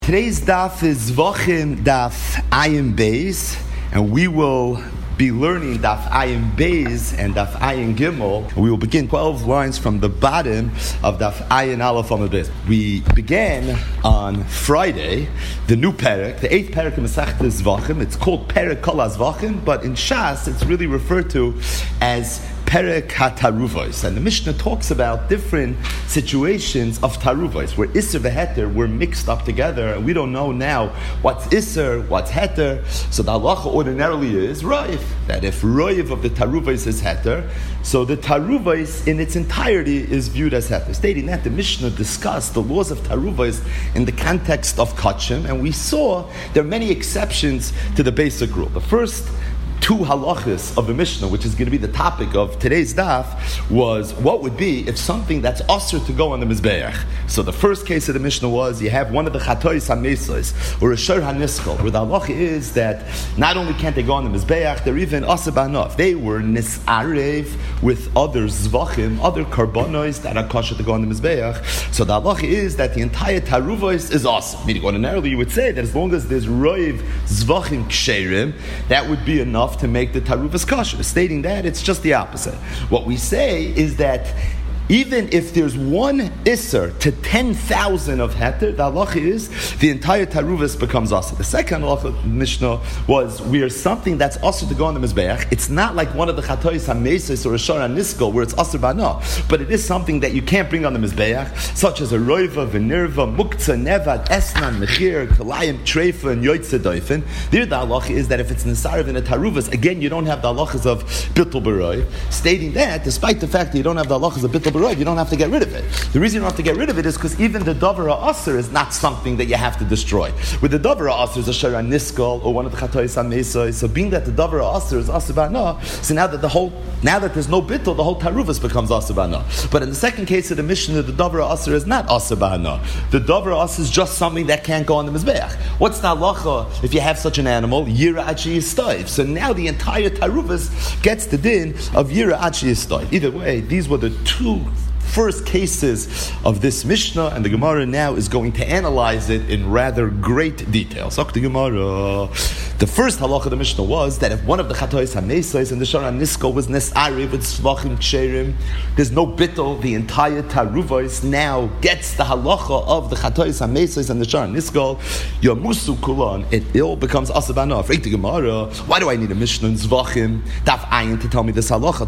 Today's daf is Zvachim daf Ayin Beis, and we will be learning daf Ayin Beis and daf Ayin Gimel. We will begin 12 lines from the bottom of daf Ayin Aleph Amud Beis. We began on Friday the new perek, the 8th perek of Masechtas Zvachim. It's called Perek Kol HaZvachim, but in Shas it's really referred to as Perek HaTaruvos, and the Mishnah talks about different situations of Taruvos, where Isser v'Heter were mixed up together, and we don't know now what's Isser, what's Heter. So the halacha ordinarily is Roiv, that if Roiv of the Taruvos is Heter, so the Taruvos in its entirety is viewed as Heter. Stating that, the Mishnah discussed the laws of Taruvos in the context of Kachim, and we saw there are many exceptions to the basic rule. The first two halachas of the Mishnah, which is going to be the topic of today's daf, was what would be if something that's osur to go on the mizbeach. So the first case of the Mishnah was you have one of the chatois hamesos or a shor haniskal, where the halacha is that not only can't they go on the mizbeach, they're even osur b'anof. They were nisarev with other zvachim, other karbonos that are kosher to go on the mizbeach. So the halacha is that the entire taruvos is osur. Meaning ordinarily you would say that as long as there's roiv zvachim ksherim, that would be enough to make the taruvas kosher. Stating that, it's just the opposite. What we say is that even if there's one Isser to 10,000 of Heter, the halacha is the entire Taruvas becomes Asr. The second halacha Mishnah was where something that's Asr to go on the Mizbeach, it's not like one of the Chatois HaMesos or a Shor HaNiskal where it's Asr Bana, but it is something that you can't bring on the Mizbeach, such as a Roiva, Venirva, Muktzah, Nevad, Esnan, Mechir, Kalayim, Treifa, and Yoitze Doifen. There the halacha is that if it's Nisarev in a Taruvas, again you don't have the halachas of Bittul B'Roi, stating that despite the fact that you don't have the halachas of Bittul B'Roi, you don't have to get rid of it. The reason you don't have to get rid of it is because even the davar ha'aser is not something that you have to destroy. With the davar ha'aser is a shor haniskal or one of the chatois hamesos. So being that the davar ha'aser is aser b'ana, so now that there's no bittul, the whole taruvas becomes aser b'ana. But in the second case of the Mishnah, the davar ha'aser is not aser b'ana. The davar ha'aser is just something that can't go on the mizbeach. What's the halacha if you have such an animal? Yira achi yistayiv. So now the entire taruvas gets the din of yira achi yistayiv. Either way, these were the two first cases of this Mishnah, and the Gemara now is going to analyze it in rather great detail. So the Gemara, the first halacha of the Mishnah was that if one of the chatois hamesos and the shor haniskal was nesari with svachim ksherim, there's no bittul, the entire taruvos now gets the halacha of the chatois hamesos and the shor haniskal, yamusu kulan, it all becomes asabana. The Gemara, why do I need a Mishnah in zvachim daf ayin to tell me this halacha?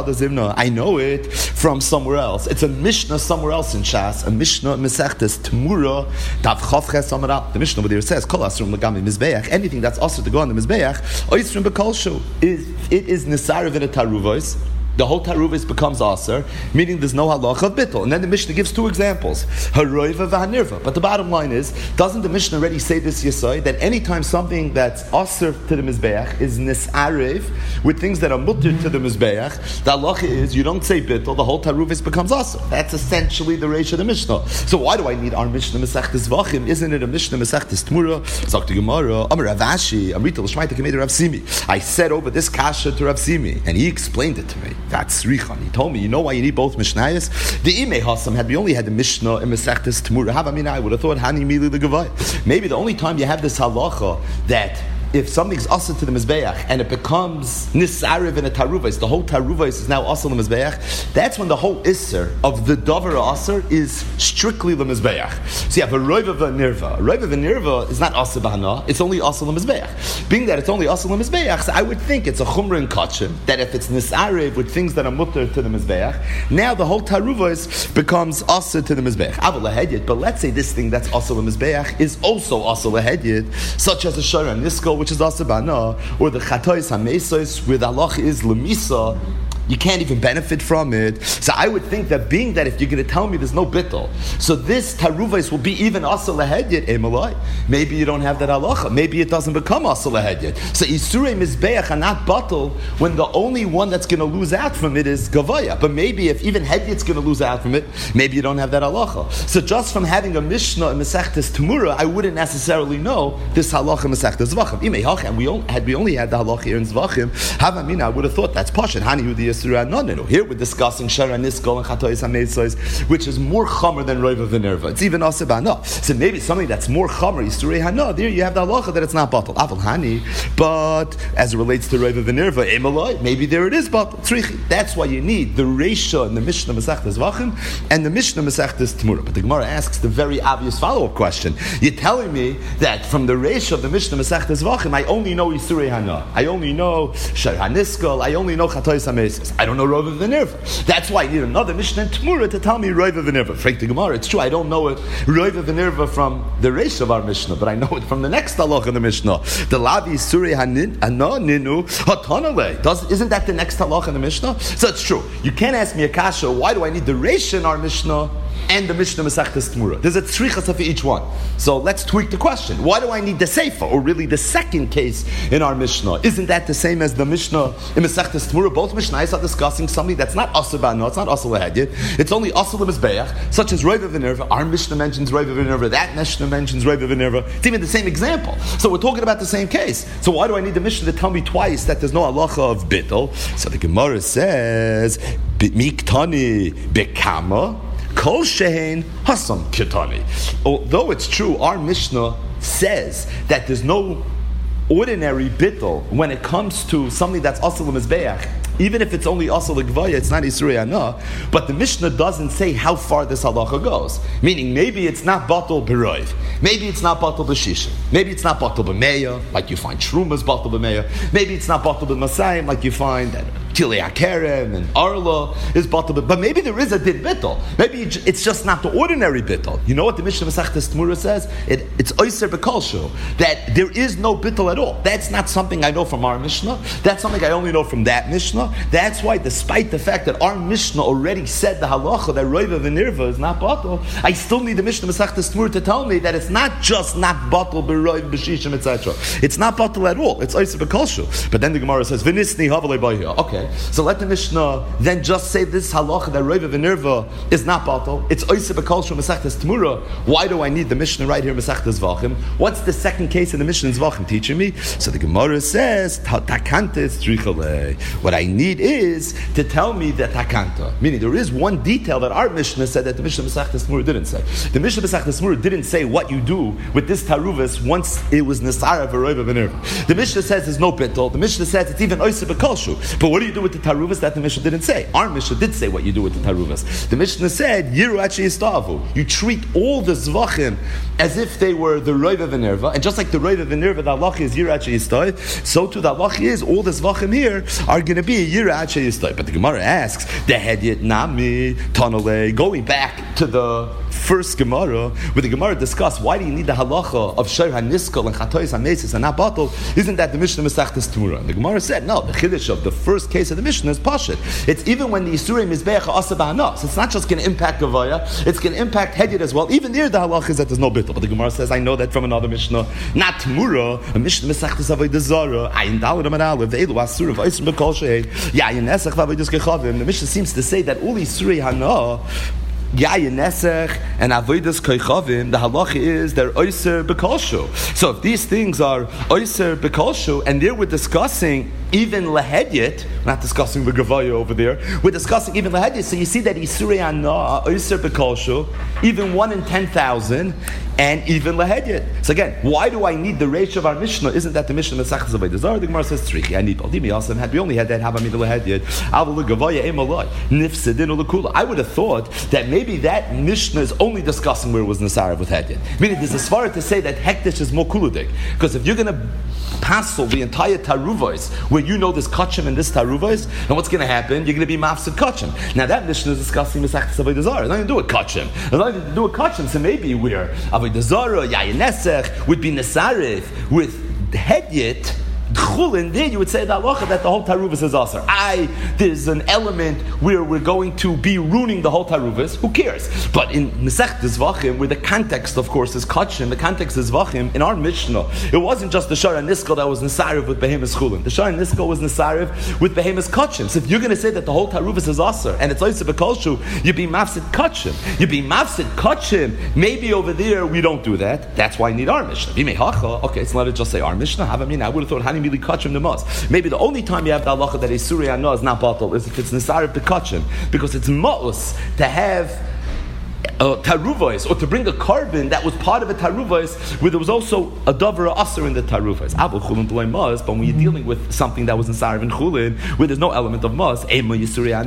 I know it from somewhere else. It's a Mishnah somewhere else in Shas, a Mishnah Mesechtes Temura Dav Chavches Amara. The Mishnah over there says Kol Asrum L'Gami Mizbeach. Anything that's also to go on the Mizbeach, Oisrum B'Kolshu, it is Nisarev in a Taruvos. The whole taruvos becomes aser, meaning there's no halacha of bittul. And then the Mishnah gives two examples, haroiva v'hanirva. But the bottom line is, doesn't the Mishnah already say this yesod, that anytime something that's aser to the mizbeach is nisarev with things that are mutter to the mizbeach, the halacha is you don't say bittul, the whole taruvos becomes aser. That's essentially the reish of the Mishnah. So why do I need our Mishnah Mesechtes Zvachim? Isn't it a Mishnah Mesechtes Temura? Zok the Gemara, Amar Rav Ashi, Amrita l'shmaita k'mei Rav Simi. I said over this kasha to Rav Simi, and he explained it to me. That's Richon. He told me, you know why you need both Mishnayos? The Imei Hasam, had we only had the Mishnah in Mesechtes Temura, I would have thought Hani Mili the Gavai. Maybe the only time you have this halacha that if something's asr to the mizbeach and it becomes nisarev in a taruvos, the whole taruvos is now asr the mizbeach. That's when the whole isser of the davar asr is strictly the mizbeach. So you have a roiva v'nirva. A roiva v'nirva is not asr b'hana; it's only asr the mizbeach. Being that it's only asr the mizbeach, so I would think it's a chumra in kachim that if it's nisarev with things that are mutter to the mizbeach, now the whole taruvos becomes asr to the mizbeach. Aval lahedyet, but let's say this thing that's asr the mizbeach is also asr lahedyet, such as a shor haniskal, which is asabana, or the chatois hamesos, where the halach is lemisa, you can't even benefit from it. So I would think that being that if you're going to tell me there's no bittul, so this taruvais will be even asal lahedyet emalai. Maybe you don't have that halacha. Maybe it doesn't become asal lahedyet. So isurei mizbeach are not batul when the only one that's going to lose out from it is gavaya. But maybe if even hedyet's going to lose out from it, maybe you don't have that halacha. So just from having a Mishnah in Mesechtes Temura, I wouldn't necessarily know this halacha in Mesechtes Zvachim. Imei hachem, we only had the halacha here in Zvachim. Havamina, I would have thought that's pashut. Hani hu Yisura Noninu. Here we're discussing Shara Niskol and Chatois HaMeisos, which is more Chomer than Roiva V'Nerva. It's even Aseh B'Hana. So maybe something that's more Chomer, Yisura Hana, there you have the halacha that it's not Batal. Aval Hani, but as it relates to Roiva V'Nerva, Emaloi, maybe there it is Batal. Tzrichi. That's why you need the Reisha and the Mishnah Masechtas Vachim and the Mishnah Masechtas Tmura. But the Gemara asks the very obvious follow-up question. You're telling me that from the Reisha of the Mishnah Masechtas Vachim, I only know Yisura Hana. I only know Shar HaNiskal. I only know Chatois HaMeisos. I don't know Roiva V'Nerva. That's why I need another Mishnah and Tmura to tell me Roiva V'Nerva. Frank the Gemara, it's true, I don't know it Roiva V'Nerva from the Reish of our Mishnah, but I know it from the next halach of the Mishnah. The Lavi Surei Hana Ninu Hatanale. Isn't that the next halach in the Mishnah? So it's true. You can't ask me a kasha, why do I need the Reish in our Mishnah and the Mishnah Masechtas Tmura? There's a tzrichas for each one. So let's tweak the question. Why do I need the Seifa, or really the second case in our Mishnah? Isn't that the same as the Mishnah in Masechtas Tmura? Both Mishnahs are discussing something that's not Aseh B'Hana, it's not Aseh L'Hedyet, it's only Aseh L'Mizbeach, such as Roiva V'Nerva. Our Mishnah mentions Roiva V'Nerva, that Mishnah mentions Roiva V'Nerva. It's even the same example. So we're talking about the same case. So why do I need the Mishnah to tell me twice that there's no halacha of bittul? So the Gemara says, Miktani Bekama Kol Shehein Hasam Kitani. Although it's true, our Mishnah says that there's no ordinary bittul when it comes to something that's asal l'mizbeach. Even if it's only asal l'gvaya, it's not Yisrei Hana. But the Mishnah doesn't say how far this halacha goes. Meaning, maybe it's not batal b'roiv. Maybe it's not batal b'shisha. Maybe it's not batal b'meya, like you find shrumas batal b'meya. Maybe it's not batal b'masayim, like you find that Tilei HaKerem and Arla is batal b'meya. But maybe there is a din bittul. Maybe it's just not the ordinary bittul. You know what the Mishnah Masechtas Tmura says? It's oiser b'kolshu, that there is no bittul at all. That's not something I know from our Mishnah. That's something I only know from that Mishnah. That's why, despite the fact that our Mishnah already said the halacha that Roiva V'Nerva is not batal, I still need the Mishnah Masechtas Tmura to tell me that it's not just not batal b'roiv b'shishim etc. It's not batal at all. It's oiser b'kolshu. But then the Gemara says v'nisni havalei b'hiyah. Okay, so let the Mishnah then just say this halacha that Roiva V'Nerva is not batal. It's oiser b'kolshu Masechtas Tmura. Why do I need the Mishnah right here Masechtas Vachim? What's the second case in the Mishnah's Vachim teaching me? So the Gemara says takanta tzrichalei. What I need is to tell me that takanta, meaning there is one detail that our Mishnah said that the Mishnah Masechtas Tmura didn't say. The Mishnah Masechtas Tmura didn't say what you do with this taruvas once it was nesara v'roiva v'nerva. The Mishnah says there's no bittul. The Mishnah says it's even oiser b'kolshu. But what do you do with the taruvas that the Mishnah didn't say? Our Mishnah did say what you do with the taruvas. The Mishnah said yiru achi yistavu. You treat all the zvachim as if they were the roiva v'nerva, and just like the roiva v'nerva, the halacha is yiru achi yistav, so too the halacha is all the zvachim here are going to be yiru achi yistav. But the Gemara asks the hedyet nami tanale. Going back to the first Gemara, where the Gemara discussed why do you need the halacha of Shar HaNiskal and Chatois HaMeisos and not batal? Isn't that the Mishnah Masechtas Tmura? And the Gemara said no. The chiddush of the first case of the Mishnah is pashut. It's even when the Yisurei Mizbeach are Aseh B'Hana. So it's not just going to impact Gavaya, it's going to impact Hedyet as well. Even there the halacha is that there's no bittul. But the Gemara says I know that from another Mishnah, not Tmura, a Mishnah Masechtas Avodah Zarah, Ayin Daled Amar Aleph, Ve'elu Asur V'Osim B'Kol She'ei, Yayin Nesach V'Avodas Kechavim. The Mishnah seems to say that all Yisurei Hana, Yayin Nesech and Avodas Koichavim, the halacha is they're oiser b'kolshu. So if these things are oiser b'kolshu, and there we're discussing even lehedyet, we're not discussing the gavaya over there, we're discussing even lehedyet. So you see that Isurei Hana oiser b'kolshu, even 1 in 10,000, and even lehedyet. So again, why do I need the reish of our Mishnah? Isn't that the Mishnah Masechtas Avodah Zarah? The Gemara says tzrichi. I need baldimi also. Had we only had that, havamid lehedyet, avol gavaya emalai nifsedin ulekula. I would have thought that maybe that Mishnah is only discussing where it was Nesarav with Hedyet. Meaning there's a svara to say that Hektish is more kuludik. Because if you're going to passel the entire Taruvos, where you know there's Kachim and this Taruvos, then what's going to happen? You're going to be Mafsid Kachim. Now that Mishnah is discussing Masechtas Avodah Zarah. It's nothing to do with Kachim. It's nothing to do with Kachim. So maybe where Avodah Zarah, Yayin Nesech, would be Nesarif with Hedyet, Chulin, there you would say that the whole Taruvas is Aser. There's an element where we're going to be ruining the whole Taruvas. Who cares? But in Masechtas Vachim, where the context, of course, is Kachim, the context is Vachim, in our Mishnah, it wasn't just the Shar HaNiskal that was Nesariv with Behemoth Chulin. The Shar HaNiskal was Nesariv with Behemoth Kachim. So if you're going to say that the whole Taruvas is Aser, and it's Oiseh B'Kolshu, you'd be Mafsid Kachim. You'd be Mafsid Kachim. Maybe over there we don't do that. That's why I need our Mishnah. Okay, so let it just say our Mishnah. I would have thought, Tani Mili Kachim the Mos. Maybe the only time you have the halacha that Isurei Hana is not batal is if it's Nisarif to Kachim, because it's Ma'us to have taruvos, or to bring a carbon that was part of a taruvos, where there was also a davar aser in the taruvos. But when you're dealing with something that was in Sarav and Chulin, where there's no element of mas, maybe even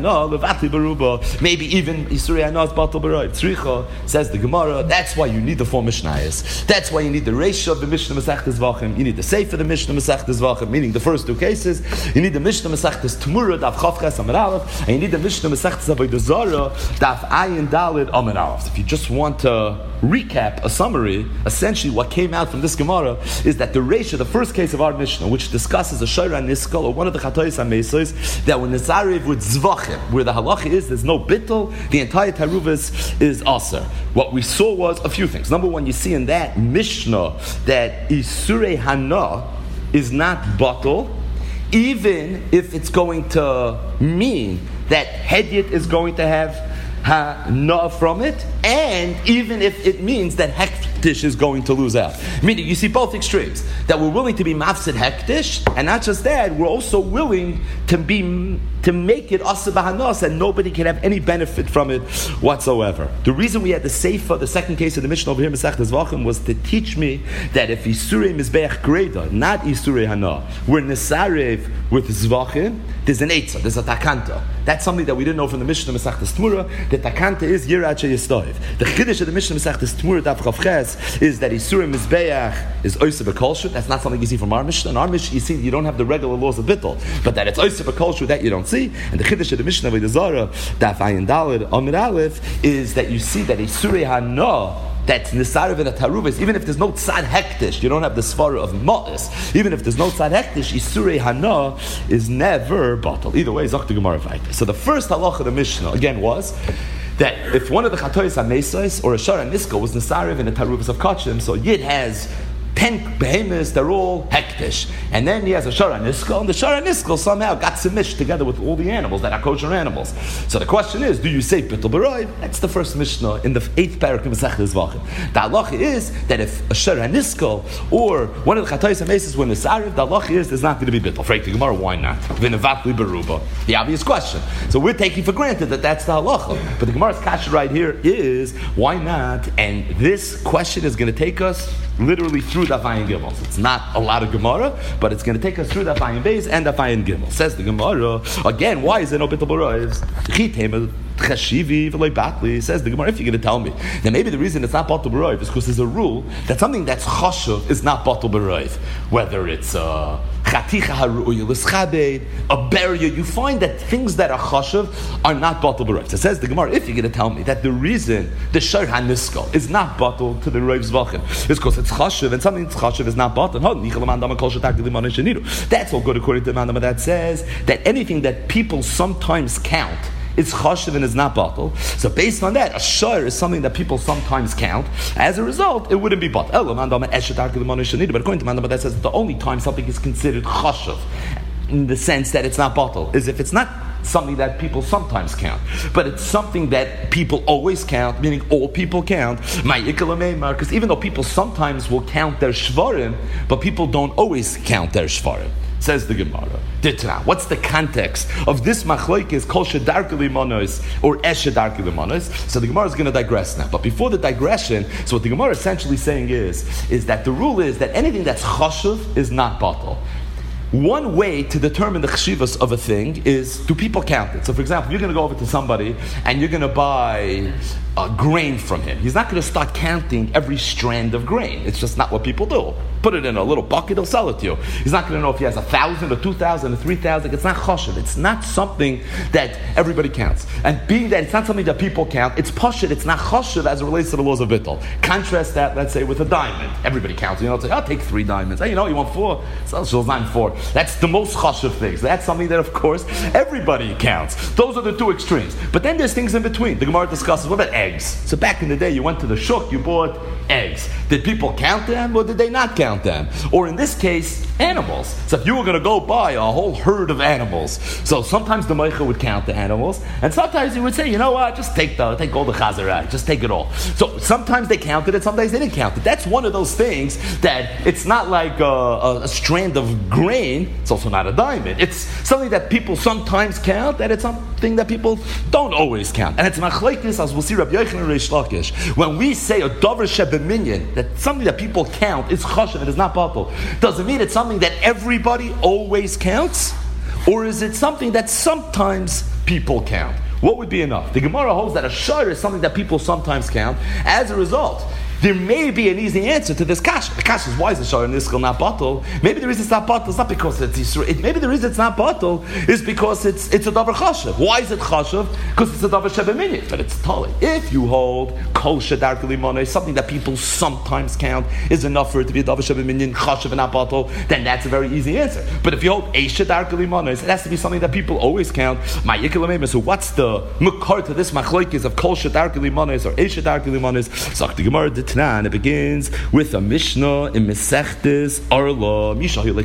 Yisurei Hana is batal b'roiv. Tzricha, says the Gemara, that's why you need the four Mishnayos. That's why you need the ratio of the Mishnah Masechtas Vachim. You need the Sefer of the Mishnah Masechtas Vachim, meaning the first two cases. You need the Mishnah Masechtas Tmura, Daf Chav Ches Amar Aleph, and you need the Mishnah Masechtas Avodah Zarah, Daf Ayin Daled Amar Aleph. If you just want to recap a summary, essentially what came out from this Gemara is that the ratio, the first case of our Mishnah, which discusses a Shayra Niskal, or one of the Chatois HaMesos, that when Nizarev with Zvachim, where the halacha is there's no bittul, the entire Taruvas is aser. What we saw was a few things. Number one, you see in that Mishnah that Isurei Hana is not batal, even if it's going to mean that Hedyot is going to have Hana from it, and even if it means that Hektish is going to lose out. Meaning, you see both extremes. That we're willing to be Mafsid Hektish, and not just that, we're also willing to make it Asa B'Hanas, and nobody can have any benefit from it whatsoever. The reason we had the Seifa, the second case of the Mishnah over here, Masechtas Vachim, was to teach me that if Isurei Mizbeach Greda, not Isurei Hana, we're Nesarev with Zvachim, there's an Eitzah, there's a Takanta. That's something that we didn't know from the Mishnah Masechtas Tmura. The Takanta is Yirat Sheyistoiv. The Chiddush of the Mishnah Masechtas Tmura Daf Chav Ches is that Isurei Mizbeach is Oiseh B'Kolshut. That's not something you see from our Mishnah. In our Mishnah, you see you don't have the regular laws of Bittul, but that it's Oiseh B'Kolshut, that you don't see. And the Chiddush of the Mishnah Avodah Zarah Daf Ayin Daled Amud Aleph is that you see that Isurei Hana, that's Nisarev and a Taruvas, even if there's no Tzad Hektish, you don't have the Svara of Ma'is, even if there's no Tzad Hektish, Isurei Hana is never batal. Either way, Zok the Gemara Vayta. So the first halacha of the Mishnah, again, was that if one of the Chatois HaMesos or a Shara Niska was Nisarev and a Taruvas of Kachim, so Yid has 10 behemoths, they're all hektish. And then he has a Shara Niskal, and the Shara Niskal somehow got samished together with all the animals that are kosher animals. So the question is, do you say Bittul B'Roiv? That's the first Mishnah in the 8th parak of Masechtas Vachim. The halacha is that if a Shara Niskal or one of the Chatois HaMesos were Nisarev, the halacha is there's not going to be Bittul. Freit the Gemara, why not? V'nevatli Beruba. The obvious question. So we're taking for granted that that's the halacha. But the Gemara's kasha right here is, why not? And this question is going to take us literally through Daf Ayin Gimel. It's not a lot of Gemara, but it's going to take us through Daf Ayin Beis and Daf Ayin Gimel. Says the Gemara, again, why is there no Bittul B'Roiv? Says the Gemara, if you're going to tell me, then maybe the reason it's not Batal B'Roiv is because there's a rule that something that's Chashuv is not Batal B'Roiv. Whether it's a barrier, you find that things that are Chashuv are not Batal B'Roiv. So says the Gemara, if you're going to tell me that the reason the Shor HaNiskal is not Batal to the Roiv Zvachim is because it's Chashuv, and something that's Chashuv is not Batal. That's all good according to the Mandama that says that anything that people sometimes count it's chashiv and it's not batal. So based on that, a shor is something that people sometimes count. As a result, it wouldn't be batal. But according to Mandama, that says that the only time something is considered chashiv, in the sense that it's not batal, is if it's not something that people sometimes count, but it's something that people always count, meaning all people count. Because even though people sometimes will count their shvarim, but people don't always count their shvarim. Says the Gemara. What's the context of this machlokes kol shedarkei limonos or esh shedarkei limonos? So the Gemara is going to digress now. But before the digression, so what the Gemara is essentially saying is that the rule is that anything that's chashuv is not batal. One way to determine the chshivas of a thing is, do people count it? So for example, you're going to go over to somebody and you're going to buy grain from him. He's not going to start counting every strand of grain. It's just not what people do. Put it in a little bucket, he'll sell it to you. He's not going to know if he has 1,000 or 2,000 or 3,000. It's not chashuv. It's not something that everybody counts. And being that it's not something that people count, it's pashut, it's not chashuv as it relates to the laws of bittul. Contrast that, let's say, with a diamond. Everybody counts. You know, it's like, I'll take 3 diamonds. Hey, you know, you want 4? So she'll sign 4. That's the most chashuv things. That's something that, of course, everybody counts. Those are the two extremes. But then there's things in between. The Gemara discusses, what about eggs? So back in the day, you went to the shuk, you bought eggs. Did people count them or did they not count them? Or in this case, animals. So if you were going to go buy a whole herd of animals, so sometimes the Meicha would count the animals, and sometimes he would say, you know what, just take all the Chazarai, just take it all. So sometimes they counted it, sometimes they didn't count it. That's one of those things that it's not like a strand of grain, it's also not a diamond. It's something that people sometimes count, and it's something that people don't always count. And it's machlekes, as we'll see Rabbi Yochanan and Reish Lakish. When we say a davar shebeminyan, that something that people count is chashav, it is not batal, doesn't mean it's something that everybody always counts, or is it something that sometimes people count? What would be enough? The Gemara holds that a shayr is something that people sometimes count. As a result, there may be an easy answer to this kasha. The kasha is, why is the shayr and iskal not batal? Maybe the reason it's not batal is not because it's Yisrael. Maybe the reason it's not batal is because it's a davar chashav. Why is it chashav? Because it's a davar shebeminyan. But it's tali. If you hold kol shadar limoneh, something that people sometimes count is enough for it to be a davar shebeminyan, chashav and not batal, then that's a very easy answer. But if you hold eish shadar limoneh, it has to be something that people always count. So what's the mukar to this machlokes of kol shadar limoneh or eish shadar limoneh? Sagt the Gemara. And it begins with a Mishnah in Mesechtes Arla.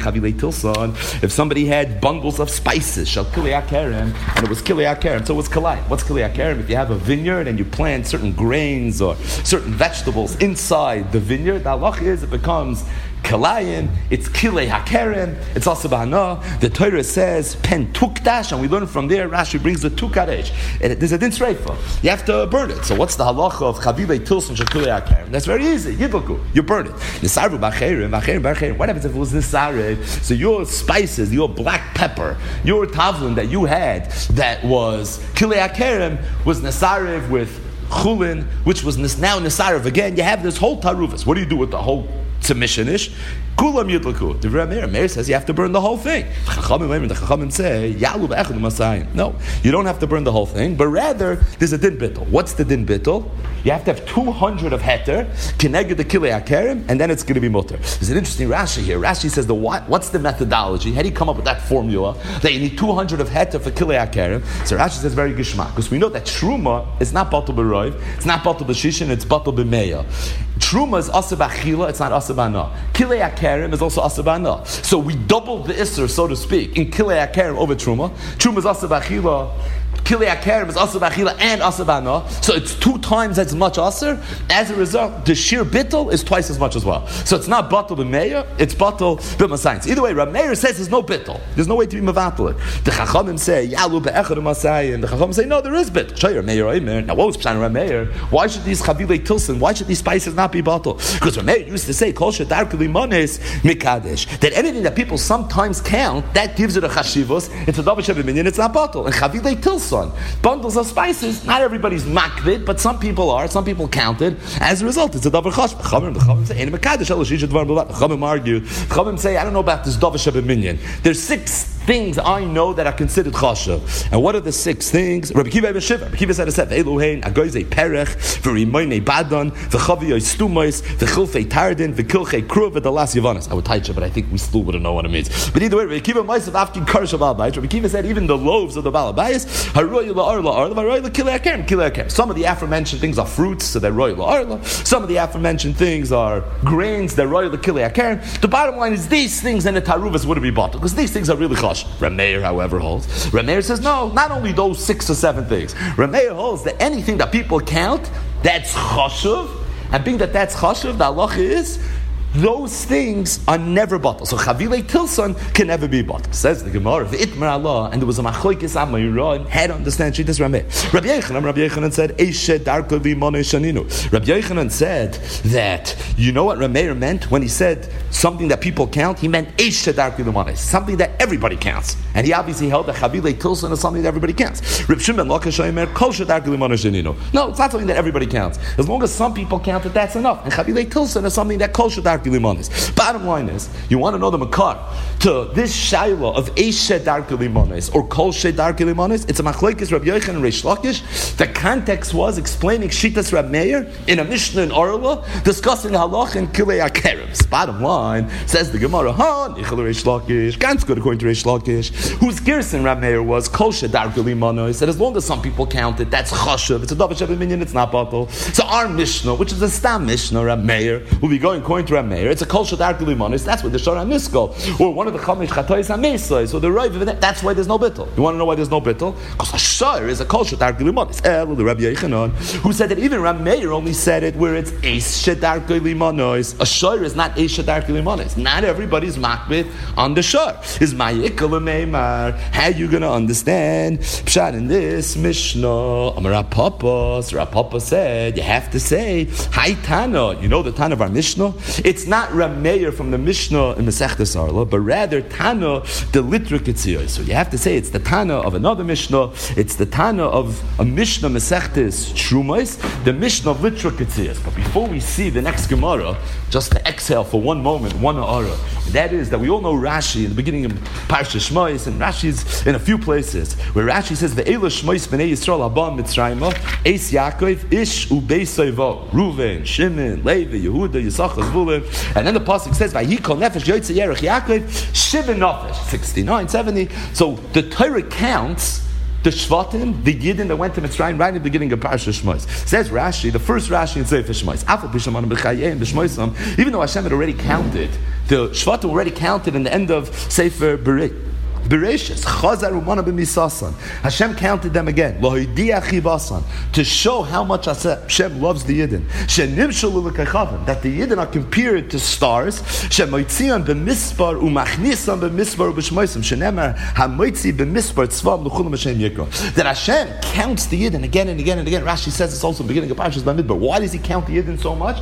If somebody had bundles of spices, shal kilei akarem, and it was kilei akarem, so it was kalai. What's kilei akarem? If you have a vineyard and you plant certain grains or certain vegetables inside the vineyard, the halach is it becomes Kalayim, it's Kilei Hakerem, it's also Bahana. The Torah says Pen Tukdash, and we learn from there. Rashi brings the Tukadesh. There's a din sreifa. You have to burn it. So what's the halacha of Chavilei Tilson Shekilei Hakerem? That's very easy. Yidlaku, you burn it. Nisaru Bacherim. What happens if it was Nisarev? So your spices, your black pepper, your tavlin that you had that was Kilei Hakerem was Nisarev with Chulin, which was now Nisarev again. You have this whole tarufas. What do you do with the whole Tzimishinish? Kulam yitlaku. The Meir says you have to burn the whole thing. The Chachamim say yalu be'echad u'masayim. No, you don't have to burn the whole thing, but rather there's a din bittul. What's the din bittul? You have to have 200 of heter keneged the kilei hakerim, and then it's going to be mutter. There's an interesting Rashi here. Rashi says what's the methodology? How do you come up with that formula that you need 200 of heter for kilei hakerim? So Rashi says very gishmak, because we know that truma is not batal b'roiv, it's not batal b'shishin, it's batal b'meya. Truma is asa b'achila, it's not asa b'ana. Kilei hakerim is also asa b'ana. So we doubled the isser, so to speak, in kilei hakerim over truma. Truma is asa b'achila. Kilei hakerim is asa b'achila and asa b'ana. So it's 2 times as much aser. As a result, the sheer bittul is twice as much as well. So it's not batal b'meya, it's batal b'masayim. Either way, Rav Meir says there's no bittul. There's no way to be mevatel it. The Chachamim say yalu be'echad u'masayim. The Chachamim say no, there is bittul. Show you Rav Meir oimer. Now what was Pshan Rav Meir? Why should these chavilei tilson? Why should these spices not be batal? Because Rav Meir used to say kol shadar limones mikadesh, that anything that people sometimes count, that gives it a chashivos. It's a davar shebeminyan. It's not batal. And chavilei tilson, bundles of spices, not everybody's makvid, but some people are, some people counted. As a result, it's a davar chash. The Chachamim say, the Chachamim argue, the Chachamim say, I don't know about this davar shebeminyan. There's 6 things I know that are considered chashav. And what are the 6 things? Rabbi Kiva ben Shiva. Rabbi Kiva said, Elohein, agoizei perech, v'rimoinei badan, v'chaviyoi stumos, v'chilfei tardin, v'kilchei kruv, v'dalas yavanas. I would touch it, but I think we still wouldn't know what it means. But either way, Rabbi Kiva ma'asav afkin karsh of Baal Bayis. Rabbi Kiva said, even the loaves of the Baal Bayis, haroy la'ar, haroy la'kilei hakerem. Some of the aforementioned things are fruits, so they're roy la'ar. Some of the aforementioned things are grains, they're roy la'kilei hakerem. The bottom line is these things and the taruvas wouldn't be bought, because these things are really chash. Rav Meir, however, holds. Rav Meir says, no, not only those 6 or 7 things. Rav Meir holds that anything that people count, that's chashuv, and being that that's chashuv, the halacha is, those things are never bottled. So chavilei tilson can never be bottled. Says the Gemara, v'itmer Allah, and there was a machlokes amayra, had to understand Shittas Rav Meir. Rabbi Yochanan said, Eishe darko v'imone shaninu. Rabbi Yochanan said that, you know what Rav Meir meant when he said something that people count? He meant Eishe darko v'imone, something that everybody counts. And he obviously held that chavilei tilson is something that everybody counts. Reb Shimon Lakish Omer, kol shedarko v'imone shaninu. No, it's not something that everybody counts. As long as some people count it, that's enough. And chavilei tilson is something that kol shedarko Darkei Limonos. Bottom line is, you want to know the makar to this shaila of Eish Darkei Limonos or Kol Darkei Limonos. It's a machlokes Rabbi Yochanan and Reish Lakish. The context was explaining Shitas Rab Meir in a Mishnah in Orla, discussing halach and Kilei HaKerevs. Bottom line, says the Gemara, Nichel Reish Lakish, ganz good according to Reish Lakish, whose Gerson Rab Meir was Kol Darkei Limonos. Said as long as some people count it, that's chashuv. It's a davar sheva minyan. It's not batal. So our Mishnah, which is a stam Mishnah, Rab Meir, will be going according to Rab Meir. It's a kol shadar limonis. That's what the Shara Niskol, or one of the chamish chatois hamesai. So the Rav, that's why there's no bittul. You want to know why there's no bittul? Because a shar is a kol shadar limonis. The Rabbi Yochanan, who said that even Rab Meir only said it where it's eis shadar limonis. A shar is not eis shadar limonis. Not everybody's makbid on the shar. Is ma'ikal meimar? How you gonna understand pshat in this Mishnah? Rav Papa said, you have to say, Hi Tana. You know the Tana of our Mishnah? It's not Rab Meir from the Mishnah in Masechtas Arla, but rather Tana the Litra Ketziyos. So you have to say it's the Tana of another Mishnah, it's the Tana of a Mishnah Masechtas Trumos, the Mishnah of Litra Ketziyos. But before we see the next Gemara, just to exhale for one moment, one Ha'ara, that is that we all know Rashi in the beginning of Parsha Shmois, and Rashi's in a few places, where Rashi says, Ve'ela Shmois B'nei Yisrael Haba Mitzrayim, Eis Yaakov, Ish Ubeisayvo, Ruven, Shimon, Levi, Yehuda, Yisachar, Zvulun, and then the pasuk says, Vayikol Nefesh Yotzei Yerech Yaakov, Shivin Nefesh, 69, 70. So the Torah counts the Shvatim, the Yidden that went to Mitzrayim right in the beginning of Parashat Shmos. Says Rashi, the first Rashi in Sefer Shmos, Afal Pishamanu B'Chayim, the Shmosam, even though Hashem had already counted, the Shvatim already counted in the end of Sefer Bereshis, Chazar Umana b'Misasan. Hashem counted them again. To show how much Hashem loves the Yidden. That the Yidden are compared to stars. Shemoitzion b'mispar umachnisan b'mispar b'shmoisim. Shenemar hamoitzi b'mispar tzvam l'chulam Hashem yikra. That Hashem counts the Yidden again and again and again. Rashi says it's also the beginning of Parashas Bamidbar. Why does he count the Yidden so much?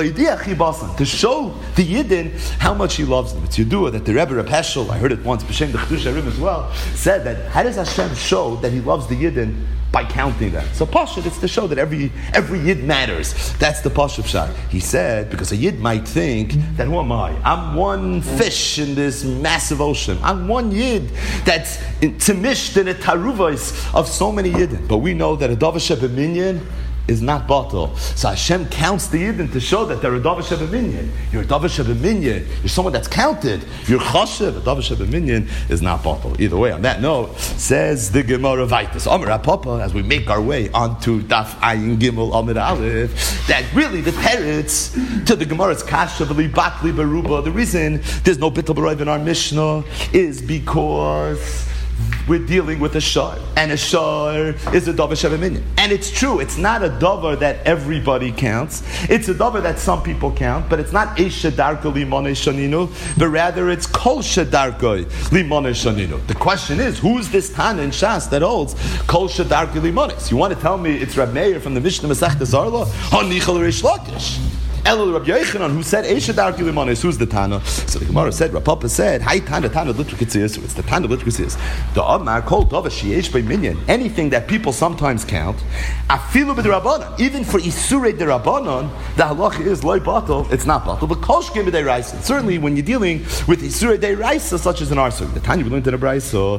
To show the Yidden how much he loves them. It's Yedua that the Rebbe Reb Heschel, I heard it once, B'Shem the Chedusha as well, said that how does Hashem show that He loves the Yidden? By counting them. So Pashut, it's to show that every Yid matters. That's the Pashut shot. He said, because a Yid might think that who am I? I'm one fish in this massive ocean. I'm one Yid that's timished in a taruvos of so many Yidden. But we know that a Davash Minyan is not batal. So Hashem counts the Yidden to show that they're a Davash Minyan. You're a Davash Minyan. You're someone that's counted. You're Chashiv. A Davash Minyan is not batal. Either way, on that note, says the Gemara Vaitis. Amar Papa, as we make our way onto Daf Ayin Gimel Amid Aleph, that really the teretz to the Gemara's Kasha V'li Batli Beruba, the reason there's no Bittul B'Rov in our Mishnah is because we're dealing with a shar, and a shar is a davar sheva minyan. And it's true, it's not a davar that everybody counts. It's a davar that some people count, but it's not eish shadarka limonei shaninu, but rather it's kol shadarka limonei shaninu. The question is, who's this Tana in Shas that holds kol shadarka limones? You want to tell me it's Rab Meir from the Mishnah Masechtas Arla? Hanichal Reish Lakish. Elul Rabbi Yochanan, who said Eish Darkei Limonos, who's the Tana? So the Gemara said, Rav Papa said, Hi Tana Litra Ketziyos. It's the Tana Litra Ketziyos. The Amar Kol Dava Sheyesh Bei Minyan. Anything that people sometimes count, Afilu B'Derabanan. Even for Isurei Derabanan, the halacha is loy batal. It's not batal. But Kol Shkem B'Deraisa. Certainly, when you're dealing with Isurei Deraisa, such as an arsuk, the Tanya we learned in the Braisa,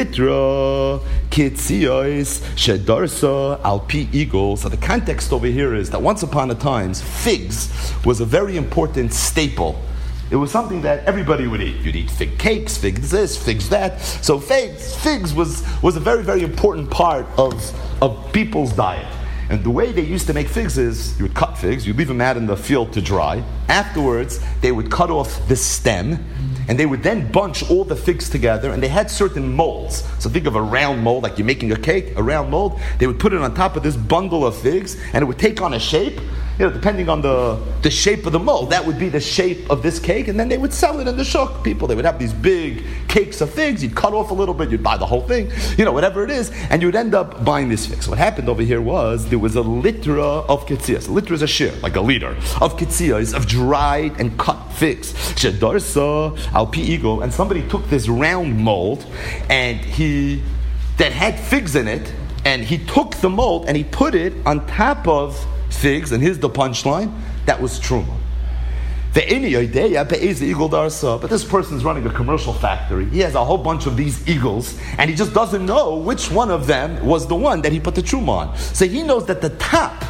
Litra Ketziyos Shedarsa Alpi Eagle. So the context over here is that once upon a time, figs was a very important staple. It was something that everybody would eat. You'd eat fig cakes, figs this, figs that. So figs was a very, very important part of people's diet. And the way they used to make figs is, you would cut figs, you'd leave them out in the field to dry. Afterwards, they would cut off the stem, and they would then bunch all the figs together, and they had certain molds. So think of a round mold, like you're making a cake, a round mold. They would put it on top of this bundle of figs, and it would take on a shape. Depending on the shape of the mold, that would be the shape of this cake, and then they would sell it in the shuk. People, they would have these big cakes of figs. You'd cut off a little bit, you'd buy the whole thing, whatever it is, and you would end up buying this fig. So what happened over here was there was a litra of ketziyas. A litra is a shir, like a liter of ketziyas of dried and cut figs. Shedarsa alpi ego, and somebody took this round mold and that had figs in it, and he took the mold and he put it on top of figs, and here's the punchline, that was truma. But this person's running a commercial factory. He has a whole bunch of these eagles, and he just doesn't know which one of them was the one that he put the truma on. So he knows that the top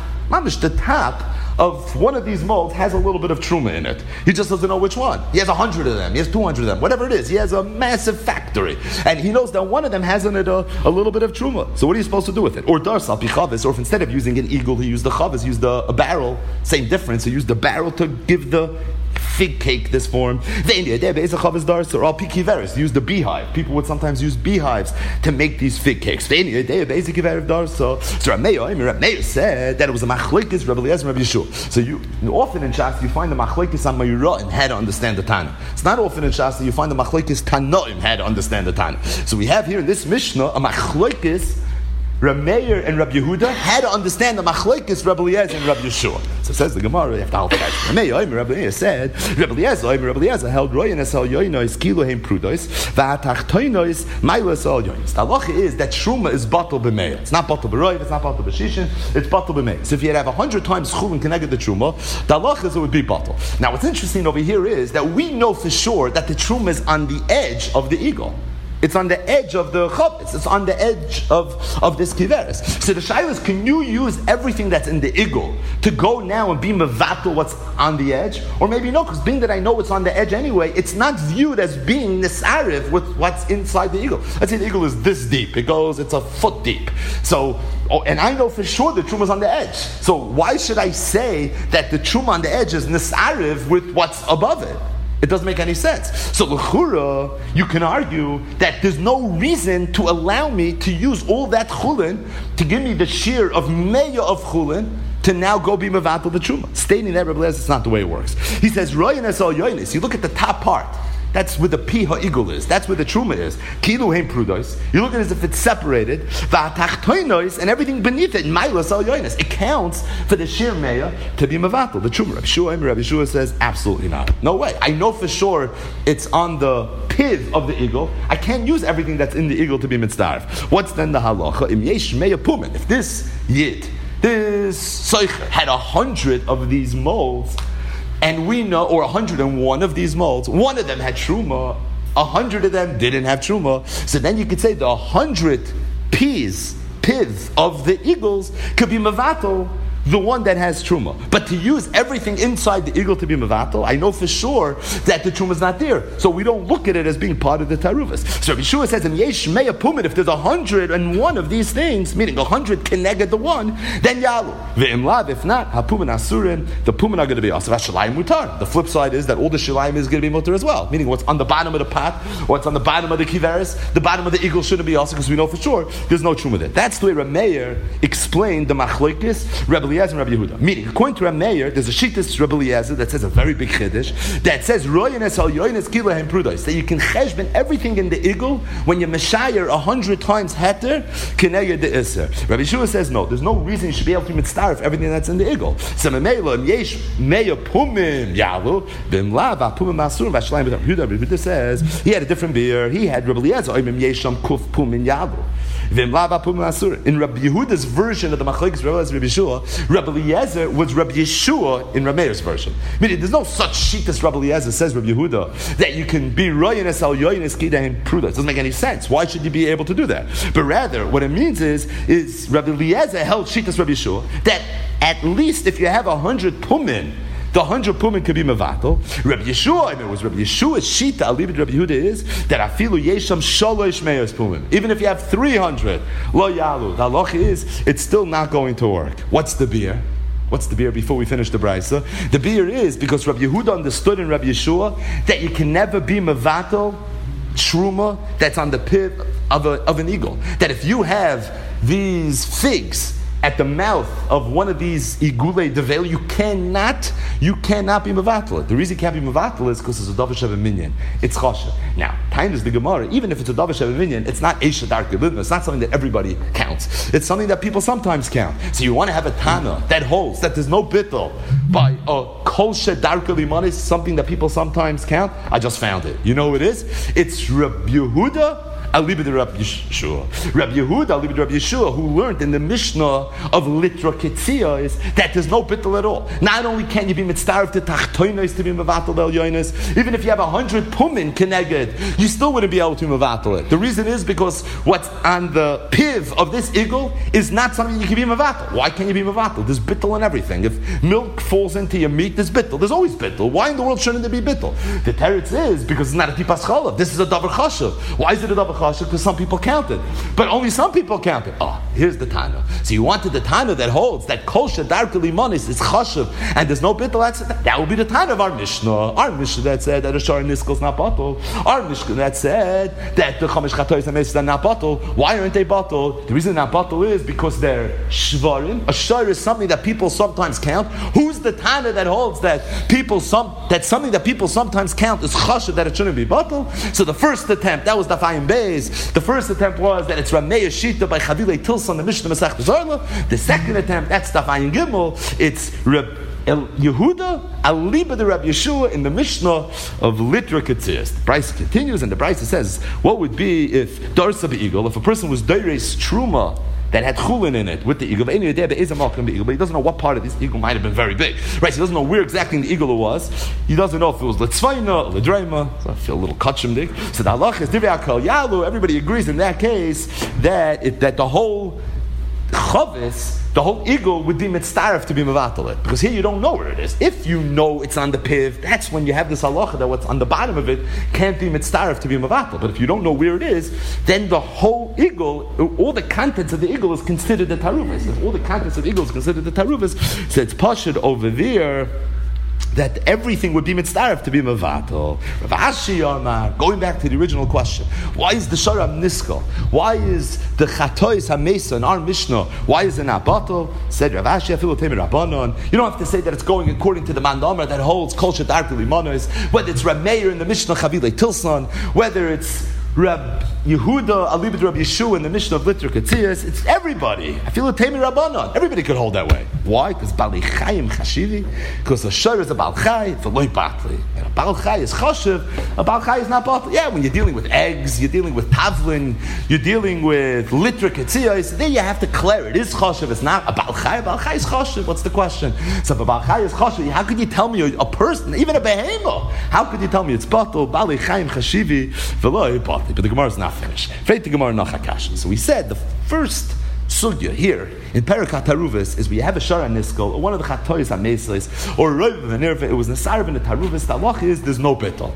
of one of these molds has a little bit of truma in it. He just doesn't know which one. He has 100 of them. He has 200 of them. Whatever it is, he has a massive factory, and he knows that one of them has in it a little bit of truma. So what are you supposed to do with it? Or darsal pichavis, or if instead of using an eagle, he used the chavis, used a barrel. Same difference. He used the barrel to give the fig cake this form. Use the beehive. People would sometimes use beehives to make these fig cakes. So Rameir said that it was a machlekes Rabbi Eliezer and Rabbi Yeshua. So you often in Shas you find the machlekes on Mayura'im how to understand the Tana. It's not often in Shas that you find the machlekes Tanoim how to understand the Tana. So we have here in this Mishnah a machlekes Rameir and Rabbi Yehuda had to understand the machlekes Rabbi Eliezer and Rabbi Yeshua. So says the Gemara, you have to help that. Rameir and Rabbi Eliezer said, Rabbi Eliezer held royanes al yoinois kilohem prudois va'atachtoinois mailas al yoinois. The halacha is that truma is batal b'meir. It's not batal b'roiv, it's not batal b'shishin, it's batal b'meir. So if you had 100 times chulin connected the truma, the halacha is it would be batal. Now what's interesting over here is that we know for sure that the truma is on the edge of the eagle. It's on the edge of the chavis. It's on the edge of this kiveres. So the shaila is, can you use everything that's in the igul to go now and be mevatel what's on the edge? Or maybe no, because being that I know it's on the edge anyway, it's not viewed as being nisarev with what's inside the igul. Let's say the igul is this deep. It's a foot deep. So, and I know for sure the truma is on the edge. So why should I say that the truma on the edge is nisarev with what's above it? It doesn't make any sense. So l'chura, you can argue that there's no reason to allow me to use all that chulin to give me the shear of meya of chulin to now go be mevatel the truma. Stating that, Rabbi Eliezer, it's not the way it works. He says, royanes al yoines. You look at the top part. That's where the pi ha'igul is. That's where the truma is. Kilu heim prudois. You look at it as if it's separated. Va'atachtoinois, and everything beneath it. Mailas al yoines. It counts for the shir meya to be mevatel. The truma. Rabbi Yeshua says absolutely not. No way. I know for sure it's on the piv of the eagle. I can't use everything that's in the eagle to be mitzdarf. What's then the halacha? Im yesh meya pumen. If this yid, this soicher had 100 of these molds. And we know, or 101 of these molds, one of them had truma, 100 of them didn't have truma. So then you could say the 100 piv of the eagles could be mevatel, the one that has truma. But to use everything inside the eagle to be mevatel, I know for sure that the truma is not there. So we don't look at it as being part of the taruvas. So Rabbi Yeshua says, yesh meya pumin, if there's 101 of these things, meaning 100 connected the one, then yalu. Ve'im lav, if not, hapumin asurin, the pumin are going to be asur. Shalayim mutar. The flip side is that all the shalayim is going to be mutar as well. Meaning what's on the bottom of the pot, what's on the bottom of the kiveres, the bottom of the eagle shouldn't be asur, because we know for sure there's no truma there. That's the way Rameir explained the machlekes, Rabbi Eliezer and Rabbi Yehuda. Meaning, according to Rameir, there's a shittas Rabbi Eliezer that says a very big chiddush that says royanes al yoines kilahem prudos, that you can cheshben everything in the eagle when you meshayir 100 times heter keneged the iser. Rabbi Yeshua says no. There's no reason you should be able to mitzdarf everything that's in the eagle. So Mamela yesh meya pumim yalu bimla v'pumim masur v'shleim b'dam. Rabbi Yehuda says he had a different beer. He had Rabbi Eliezer oimim yesham kuf pumin yalu. In Rabbi Yehuda's version of the machlekes Rabbi Yeshua, Rabbi Eliezer was Rabbi Yeshua in Rameir's version. Meaning, there's no such sheet as Rabbi Eliezer, says Rabbi Yehuda, that you can be royanes al yoines kidaim prudas. It doesn't make any sense. Why should you be able to do that? But rather, what it means is Rabbi Eliezer held sheet as Rabbi Yeshua, that at least if you have 100 pumin, the 100 pumin could be mevatel. Rabbi Yeshua, it was Rabbi Yeshua's shita. Alibid Rabbi Yehuda is that afilu yesham shalosh meyos pumin. Even if you have 300, lo yalu. The halacha is it's still not going to work. What's the beer? What's the beer before we finish the brisa? The beer is because Rabbi Yehuda understood in Rabbi Yeshua that you can never be mevatel truma that's on the pit of an eagle. That if you have these figs at the mouth of one of these igulei devel, you cannot be mevatel. The reason you can't be mevatel is because it's a davar sheva minyan. It's chasha. Now, time is the Gemara. Even if it's a davar sheva minyan, it's not eisha darke lidna. It's not something that everybody counts. It's something that people sometimes count. So you want to have a tana that holds that there's no bittul by a kol shedarke limanis, something that people sometimes count. I just found it. You know who it is? It's Rabbi Yehuda aliba de Rabbi Yeshua. Rabbi Yehuda, aliba de Rabbi Yeshua, who learned in the Mishnah of Litra Ketzia is that there's no bittul at all. Not only can you be mitzdarif to tachtoinos to be mevatel el yoinos, even if you have 100 pumin keneged, you still wouldn't be able to mevatel it. The reason is because what's on the piv of this igul is not something you can be mevatel. Why can't you be mevatel? There's bittul in everything. If milk falls into your meat, there's bittul. There's always bittul. Why in the world shouldn't there be bittul? The teretz is because it's not a tipas chalav. This is a davar chashav. Why is it a davar chashav? Because some people count it, but only some people count it. Oh, here's the Tana. So you wanted the Tana that holds that kol shadar limanis is chashav and there's no bittul. That will be the Tana of our Mishnah. Our Mishnah that said that a shar niskel is not bottle. Our Mishnah that said that the chamesh chatois and mesis are not bottle. Why aren't they bottle? The reason not bottle is because they're shvarim. A shar is something that people sometimes count. Who's the Tana that holds that something that people sometimes count is chashav that it shouldn't be bottle? So the first attempt, that was Daf Ayin Beis. The first attempt was that it's Ramei Shita by Chavilei Tilson, the Mishnah Masech Zorla. The second attempt, that's Daf Ayin Gimel. It's Yehuda aliba de Rabbi Yeshua in the Mishnah of Litra Ketzias. The Brisa continues, and the Brisa says, what would be if Darsa be'igul, if a person was Deireis Truma that had chulin in it with the eagle, but he doesn't know what part of this eagle might have been very big. Right? So he doesn't know where exactly in the eagle it was. He doesn't know if it was Litzvayna or Lidreima. So I feel a little kachimdik. So the halach is Divrei HaKol Yalu. Everybody agrees in that case that the whole chavis, the whole eagle would be mitzdarif to be mevatel it, because here you don't know where it is. If you know it's on the piv, that's when you have this halacha that what's on the bottom of it can't be mitzdarif to be mevatel. But if you don't know where it is, then the whole eagle, all the contents of the eagle is considered the taruvas. If all the contents of the eagle is considered the taruvas, so it's pashut over there that everything would be mitzdarif to be mevatel. Rav Ashi Amar, going back to the original question, why is the sharam niskel? Why is the chatois hamesa in our Mishnah? Why is it not batel? Said Rav Ashi, afilu temer rabbanon. You don't have to say that it's going according to the mandamar that holds kol shadar limanos. Whether it's Rab Meir in the Mishnah Chavilei Tilson, whether it's Rab Yehuda, aliba de Rabbi Yeshua in the Mishnah of Litra Ketzias, it's everybody. I feel a Tamei Rabbanon. Everybody could hold that way. Why? Because Bali Chayim Chashivi. Because a shor is a Bal Chay, it's a loy batli. And a Bal Chay is Chashiv, a Bal Chay is not batli. Yeah, when you're dealing with eggs, you're dealing with Tavlin, you're dealing with Litra Ketzias, there you have to declare it is Chashiv, it's not a Bal Chay is Chashiv. What's the question? So if a Bal Chay is Chashiv, how could you tell me a person, even a behemoth, how could you tell me it's batal? Bali Chayim Chashivi, veloy batli. But the Gemara is not finished. Afraid the Gemara nachakash. So we said the first sugya here in Perikat Taruvis is we have a shara niskel, or one of the chatois hamesles, or roiv v'nerva. It was nesarav in the Taruvis. The halach is there's no bittul.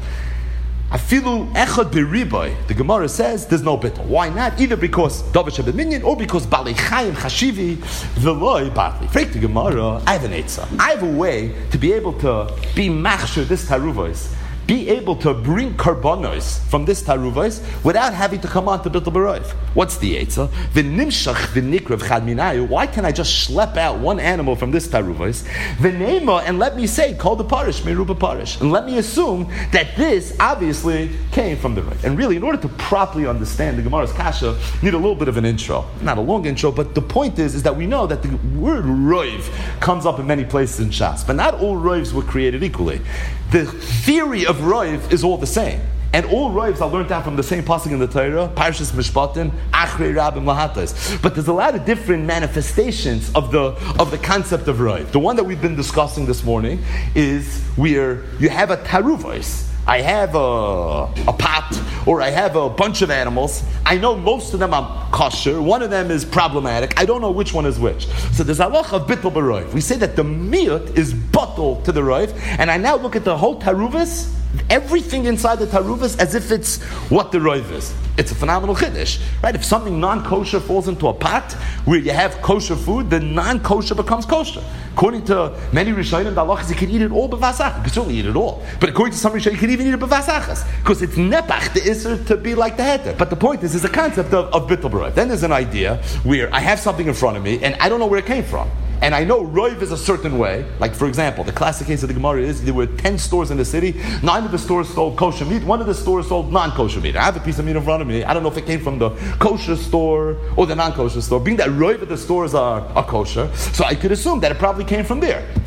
Afilu echad beriboy. The Gemara says there's no bittul. Why not? Either because davar shebeminyan or because balei chayim chashivi v'loy batli. Afraid the Gemara, I have an eitzah. I have a way to be able to be machshir this Taruvis, be able to bring karbonos from this taruvos without having to come on to Bittul B'Roiv. What's the Eitzah? V'nimshach v'nikra v'chad minayu. Why can I just schlep out one animal from this taruvos? V'neima, and let me say, call the parish, meruba parish. And let me assume that this obviously came from the Roiv. And really, in order to properly understand the Gemara's kasha, you need a little bit of an intro. Not a long intro, but the point is that we know that the word Roiv comes up in many places in Shas. But not all Roivs were created equally. The theory of Roiv is all the same. And all Roivs are learned out from the same pasuk in the Torah, Parshas Mishpatim, Achrei Rabim Lahatas. But there's a lot of different manifestations of the concept of Roiv. The one that we've been discussing this morning is where you have a taruvos. I have a pot, or I have a bunch of animals. I know most of them are kosher. One of them is problematic. I don't know which one is which. So there's a halach of bittul b'roiv. We say that the miyut is bottle to the roiv, and I now look at the whole taruvas, everything inside the taruvas, as if it's what the roiv is. It's a phenomenal chiddush, right? If something non-kosher falls into a pot where you have kosher food, then non-kosher becomes kosher. According to many Rishonim, the halach is you can eat it all b'vasach. You can certainly eat it all. But according to some Rishonim, you can even eat it b'vasachas. Because it's nepach, the isser, to be like the heter. But the point is a concept of bittul b'roiv. Then there's an idea where I have something in front of me, and I don't know where it came from. And I know roiv is a certain way. Like, for example, the classic case of the Gemara is there were 10 stores in the city. 9 of the stores sold kosher meat. 1 of the stores sold non-kosher meat. I have a piece of meat in front of me. I don't know if it came from the kosher store or the non-kosher store. Being that roiv of the stores are kosher, so I could assume that it probably came from there.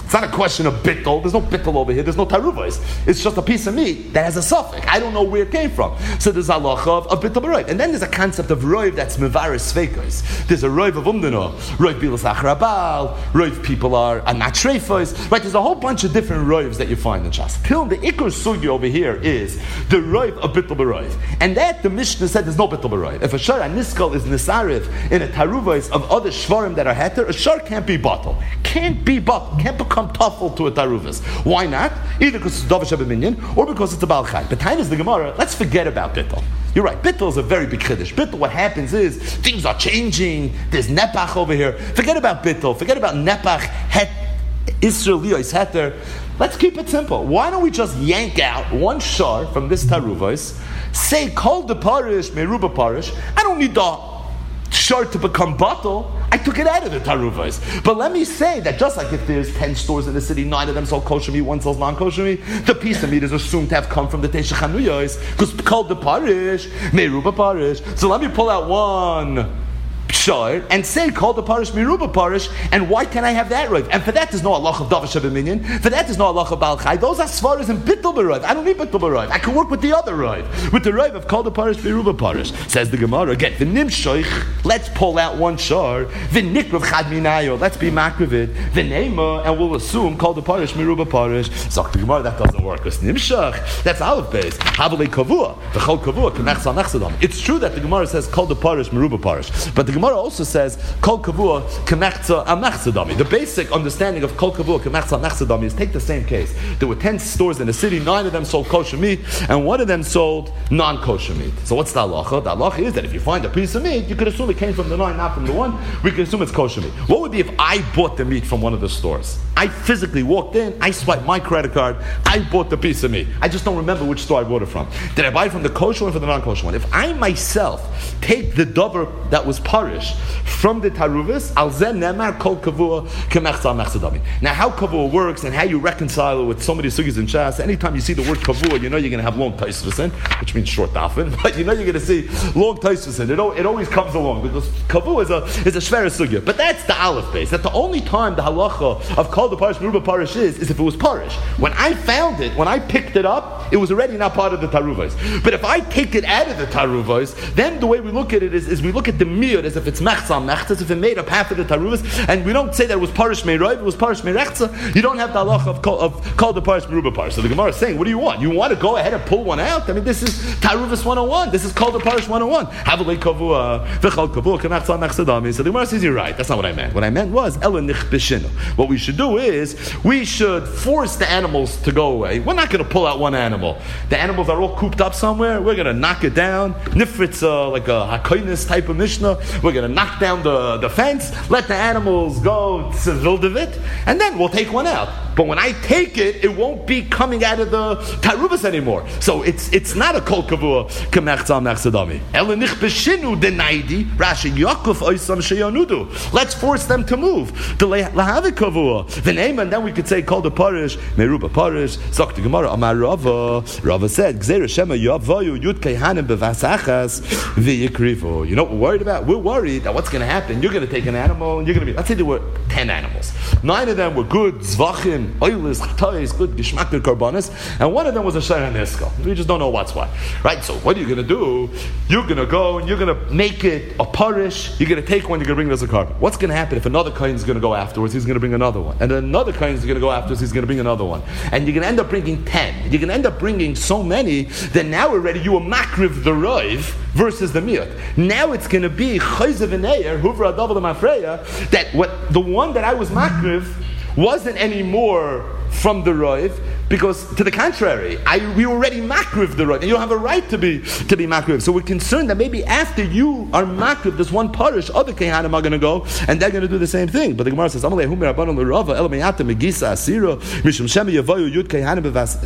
It's not a question of bittul. There's no bittul over here. There's no taruvos. It's just a piece of meat that has a suffix. I don't know where it came from. So there's halacha of bittul b'roiv. And then there's a concept of roiv that's mevaris sveikos. There's a roiv of umdano, roiv bilas achrabal, roiv people are not treifos. Right? There's a whole bunch of different roivs that you find in Shas. Till the ikar sugi over here is the roiv of bittul b'roiv. And that the Mishnah said there's no bittul b'roiv. If a shar niskal is nisariv in a taruvos of other shvarim that are heter, a shar can't be bottle. Can't be bottle. Can't become toughl to a taruvas. Why not? Either because it's davar shebeminyan or because it's a bal chai. But time is the Gemara. Let's forget about bittul. You're right. Bittul is a very big chiddush. Bittul, what happens is things are changing. There's nepach over here. Forget about bittul. Forget about nepach het Israel liyos heter. Let's keep it simple. Why don't we just yank out one shar from this taruvos? Say kol de parish meruba parish. I don't need the shar to become bottle. I took it out of the taruvos. But let me say that just like if there's 10 stores in the city, 9 of them sell kosher meat, 1 sells non-kosher meat, the piece of meat is assumed to have come from the Teisha Chanuyos, because called the parish, meruba parish. So let me pull out one shar and say call the parish meruba parish, and why can't I have that roiv? And for that there's no halach of davar shebeminyan. For that there's no halach of bal chai. Those are svaras and bittul b'roiv. I don't need bittul b'roiv. I can work with the other roiv, with the roiv of call the parish meruba parish. Says the Gemara again. V'nim shoich. Let's pull out one shar. V'nikrav chad minayo. Let's be makrivid. V'neima, and we'll assume call the parish meruba parish. So the Gemara, that doesn't work. Because nimshach, that's aleph beis. Havali kavua. V'chol kavua k'mechsa mechsadam. It's true that the Gemara says call the parish meruba parish, but the Gemara also says kol kavua k'mechza amechsadami. The basic understanding of kol kavua k'mechza amechsadami is take the same case. There were 10 stores in the city, 9 of them sold kosher meat, and 1 of them sold non-kosher meat. So what's the halacha? The halacha is that if you find a piece of meat, you could assume it came from the 9, not from the 1. We can assume it's kosher meat. What would be if I bought the meat from one of the stores? I physically walked in, I swiped my credit card, I bought the piece of meat. I just don't remember which store I bought it from. Did I buy it from the kosher one or from the non-kosher one? If I myself take the davar that was parish from the taruvas, al zen nemar kol kavua k'mechza mechzadami. Now, how kavua works and how you reconcile it with so many sugis and shas. Anytime you see the word kavua, you know you're going to have long taisvus in, which means short dafin. But you know you're going to see long taisvus in. It always comes along because kavua is a shvera sugya. But that's the aleph base. That the only time the halacha of kol the parish meruba parish is if it was parish. When I found it, when I picked it up, it was already not part of the taruvos. But if I take it out of the taruvos, then the way we look at it is we look at the miyud as if it's mechza mechza, if it made up half of the taruvos, and we don't say that it was parish meiroiv, it was parish meirechza. You don't have the halacha of kol the parish meruba parish. So the Gemara is saying, what do you want? You want to go ahead and pull one out? I mean, this is taruvos 101. This is kol the parish 101. Havalei kavua v'chol kavua k'mechza mechzadami. So the Gemara says, you're right. That's not what I meant. What I meant was ela nich b'shinu. What we should do is we should force the animals to go away. We're not going to pull out one animal. The animals are all cooped up somewhere. We're going to knock it down. Nifrit's like a hakoinis type of mishnah. We're going to knock down the fence, let the animals go to Vildavit, and then we'll take one out. But when I take it, it won't be coming out of the taruvas anymore. So it's not a kol kavua k'mechza mechzadami. Elenich b'shinu denaidi Rashi Yaakov oisam sheyanudu. Let's force them to move. The lahavi kavua v'neim, and then we could say kol the parish meruba parish. Zok the Gemara Amar Rava. Rava said Gzeira Shema Yavayu Yud Kehanim bevasachas v'yikrivu. You know what we're worried about? We're worried that what's going to happen? You're going to take an animal, and you're going to be. Let's say there were 10 animals. 9 of them were good zvachim, oilis, chatois, good gishmak, good karbanis, and 1 of them was a shayran niskal. We just don't know what's what, right? So what are you going to do? You're going to go and you're going to make it a parish. You're going to take one. You're going to bring it as a carbon. What's going to happen if another kohen is going to go afterwards? He's going to bring another one, and then another kohen is going to go afterwards. He's going to bring another one, and you're going to end up bringing 10. You're going to end up bringing so many that now already you are makriv the roiv versus the miyot. Now it's going to be chayzev v'neir huvra adav l'mafreya, that what the one that I was makriv wasn't anymore from the roiv, because to the contrary, we already makriv the roiv, and you don't have a right to be makriv. So we're concerned that maybe after you are makriv, this one parish, other kehanim are going to go, and they're going to do the same thing. But the Gemara says, "Amalei humir abanon l'rava el meyata megisa asira mishum shemi yavayu yud kehanim bevas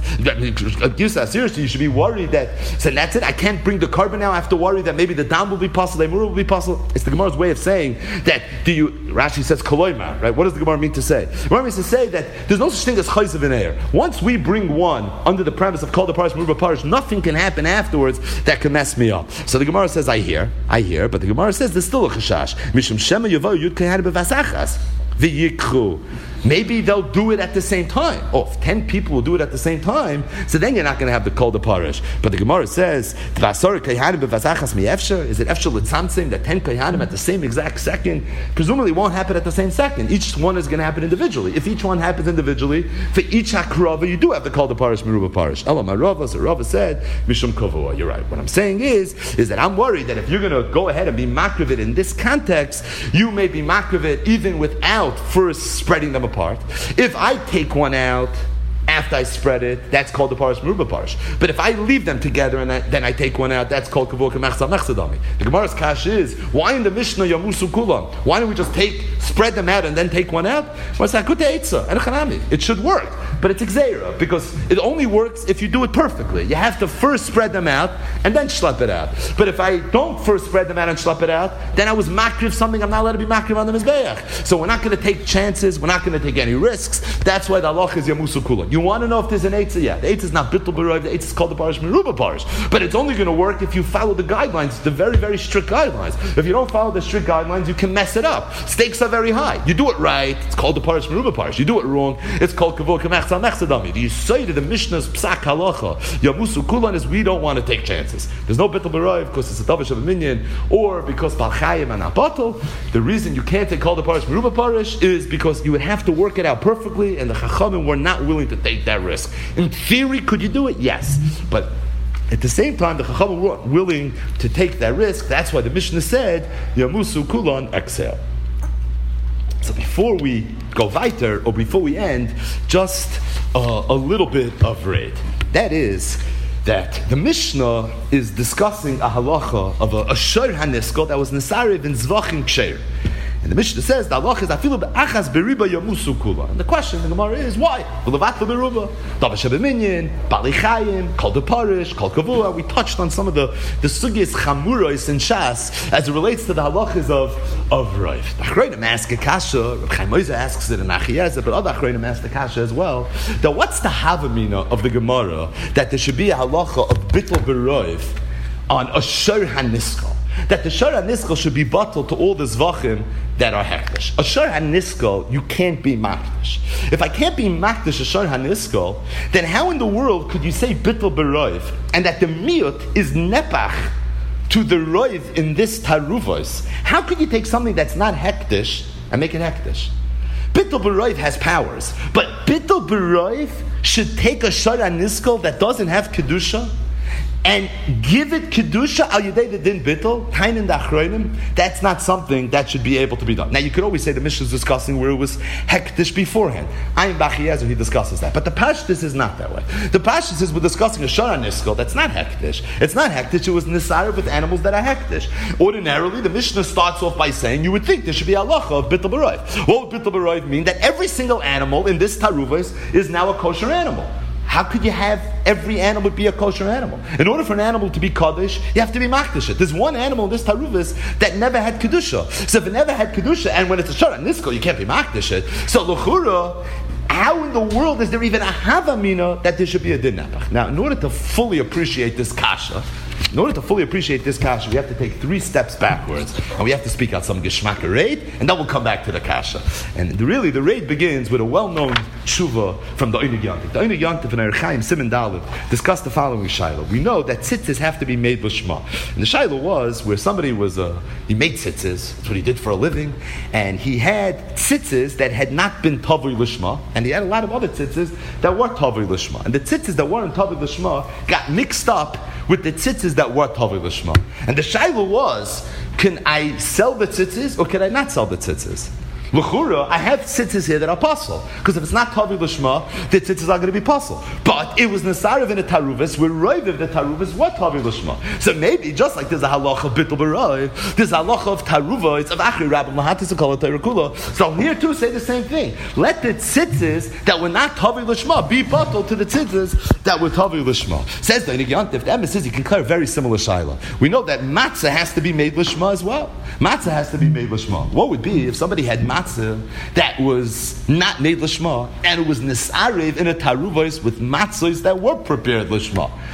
gisa asira." So you should be worried that. So that's it. I can't bring the carbon now. I have to worry that maybe the dam will be possible, the emur will be possible. It's the Gemara's way of saying that. Rashi says koloima, right? What does the Gemara mean to say? The Gemara means to say that there's no such thing as chayzev in air. Once we bring one under the premise of kol the parish meruba parish, nothing can happen afterwards that can mess me up. So the Gemara says, I hear, but the Gemara says there's still a chashash. Mishum shema yavo yud kehanim bevasachas. v'yikchu. Maybe they'll do it at the same time. Oh, if 10 people will do it at the same time, so then you're not going to have the kol deparish. But the Gemara says, is it efshel l'tzamtzim that 10 kohanim at the same exact second? Presumably, it won't happen at the same second. Each one is going to happen individually. If each one happens individually, for each hakrava, you do have the kol deparish meruba parish. Ela marava, so Rava said, mishum kavua. You're right. What I'm saying is that I'm worried that if you're going to go ahead and be makriv in this context, you may be makriv even without first spreading them apart. If I take one out after I spread it, that's called the parish meruba parish. But if I leave them together and then I take one out, that's called kavur k'mechsa mechsadami. The Gemara's kash is, why in the Mishnah yamusu kulam? Why don't we just spread them out and then take one out? Well, it's akute eitza and chanami. It should work, but it's exera because it only works if you do it perfectly. You have to first spread them out and then schlep it out. But if I don't first spread them out and schlep it out, then I was makriv something I'm not allowed to be makriv on the mizbeach. So we're not going to take chances. We're not going to take any risks. That's why the halach is yamusu kulam. You want to know if there's an eitzah? Yeah, the eitzah is not bittul b'roiv. The eitzah is called the parish meruba parish. But it's only going to work if you follow the guidelines, the very, very strict guidelines. If you don't follow the strict guidelines, you can mess it up. Stakes are very high. You do it right, it's called the parish meruba parish. You do it wrong, it's called kavur k'mechsa mechsadami. The Yisayid of the Mishnah's psak halacha yamusu kulan is we don't want to take chances. There's no bittul b'roiv because it's a davish of a minyan, or because balchayim and abatel. The reason you can't take called the parish meruba parish is because you would have to work it out perfectly, and the chachamim were not willing to take that risk. In theory, could you do it? Yes, but at the same time, the chachamim weren't willing to take that risk. That's why the Mishnah said yamusu kulan exhale. So before we go weiter, or before we end, just a little bit of read. That is, that the Mishnah is discussing a halacha of a shor haniskal that was nesarev in zvachim ksheir. And the Mishnah says the halacha is afilu be'achas beriba yamusu kula. And the question in the Gemara is why? V'levatlu beruba, davish habeminyan, bali chayim, kol deparish, kol kavua. We touched on some of the sugyas chamuros in Shas as it relates to the halachas of Rav. The Achronim ask a kasha. Reb Chaim Ozer asks it in Achiyezah, but other Achronim ask the kasha as well. Now, what's the havamina of the Gemara that there should be a halacha of bittul b'roiv on a shor haniskal? That the shor haniskal should be bottled to all the zvachim that are hektish. A shor haniskal, you can't be makdish. If I can't be makdish a shor haniskal, then how in the world could you say bittul b'roiv and that the miyut is nepach to the roiv in this taruvos? How could you take something that's not hektish and make it hektish? Bittul b'roiv has powers, but bittul b'roiv should take a shor haniskal that doesn't have kedusha and give it kedusha al yedei the din bittul tainin dachroinim. That's not something that should be able to be done. Now you could always say the Mishnah is discussing where it was hektish beforehand. Ayin b'Achiyezah he discusses that, but the pashtus is not that way. The pashtus is we're discussing a shor haniskal that's not hektish. It's not hektish. It was nisar with animals that are hektish. Ordinarily, the Mishnah starts off by saying you would think there should be halacha of bittul b'roiv. What would bittul b'roiv mean? That every single animal in this taruvos is now a kosher animal. How could you have every animal be a kosher animal? In order for an animal to be kaddish, you have to be makdish it. There's one animal in this taruvis that never had kedusha. So if it never had kedusha, and when it's a shor haniskal, you can't be makdish it. So l'chura, how in the world is there even a havamina that there should be a din napach? Now, in order to fully appreciate this kasha, we have to take 3 steps backwards, and we have to speak out some geschmack raid, and then we'll come back to the kasha. And the raid begins with a well-known tshuva from the Einig Yantiv. The Einig Yantiv and Orach Chaim Siman Dalet discussed the following shaila. We know that tzitzis have to be made b'shma, and the shaila was where somebody was he made tzitzis. That's what he did for a living, and he had tzitzis that had not been tavui l'shma, and he had a lot of other tzitzis that were tavui l'shma, and the tzitzis that weren't tavui l'shma got mixed up with the tzitzis that were tavui l'shma. And the shaila was, can I sell the tzitzis or can I not sell the tzitzis? L'chura, I have tzitzis here that are pasul. Because if it's not tavui l'shma, the tzitzis are going to be pasul. But it was nesarev in a taruvis, where roiv of the taruvis were tavui l'shma. So maybe, just like there's a halacha of bittul b'roiv, there's a halacha of taruva, of achri rabbi mahatis kol terakula. So here too say the same thing. Let the tzitzis that were not tavui l'shma be pasul to the tzitzis that were tavui l'shma. Says the Einig Yantiv, the emes says you can clear a very similar shaila. We know that matzah has to be made l'shma as well. Matzah has to be made l'shma. What would be if somebody had matzah that was not made l'shma, and it was nisarev in a taruvos with matzahs that were prepared l'shma?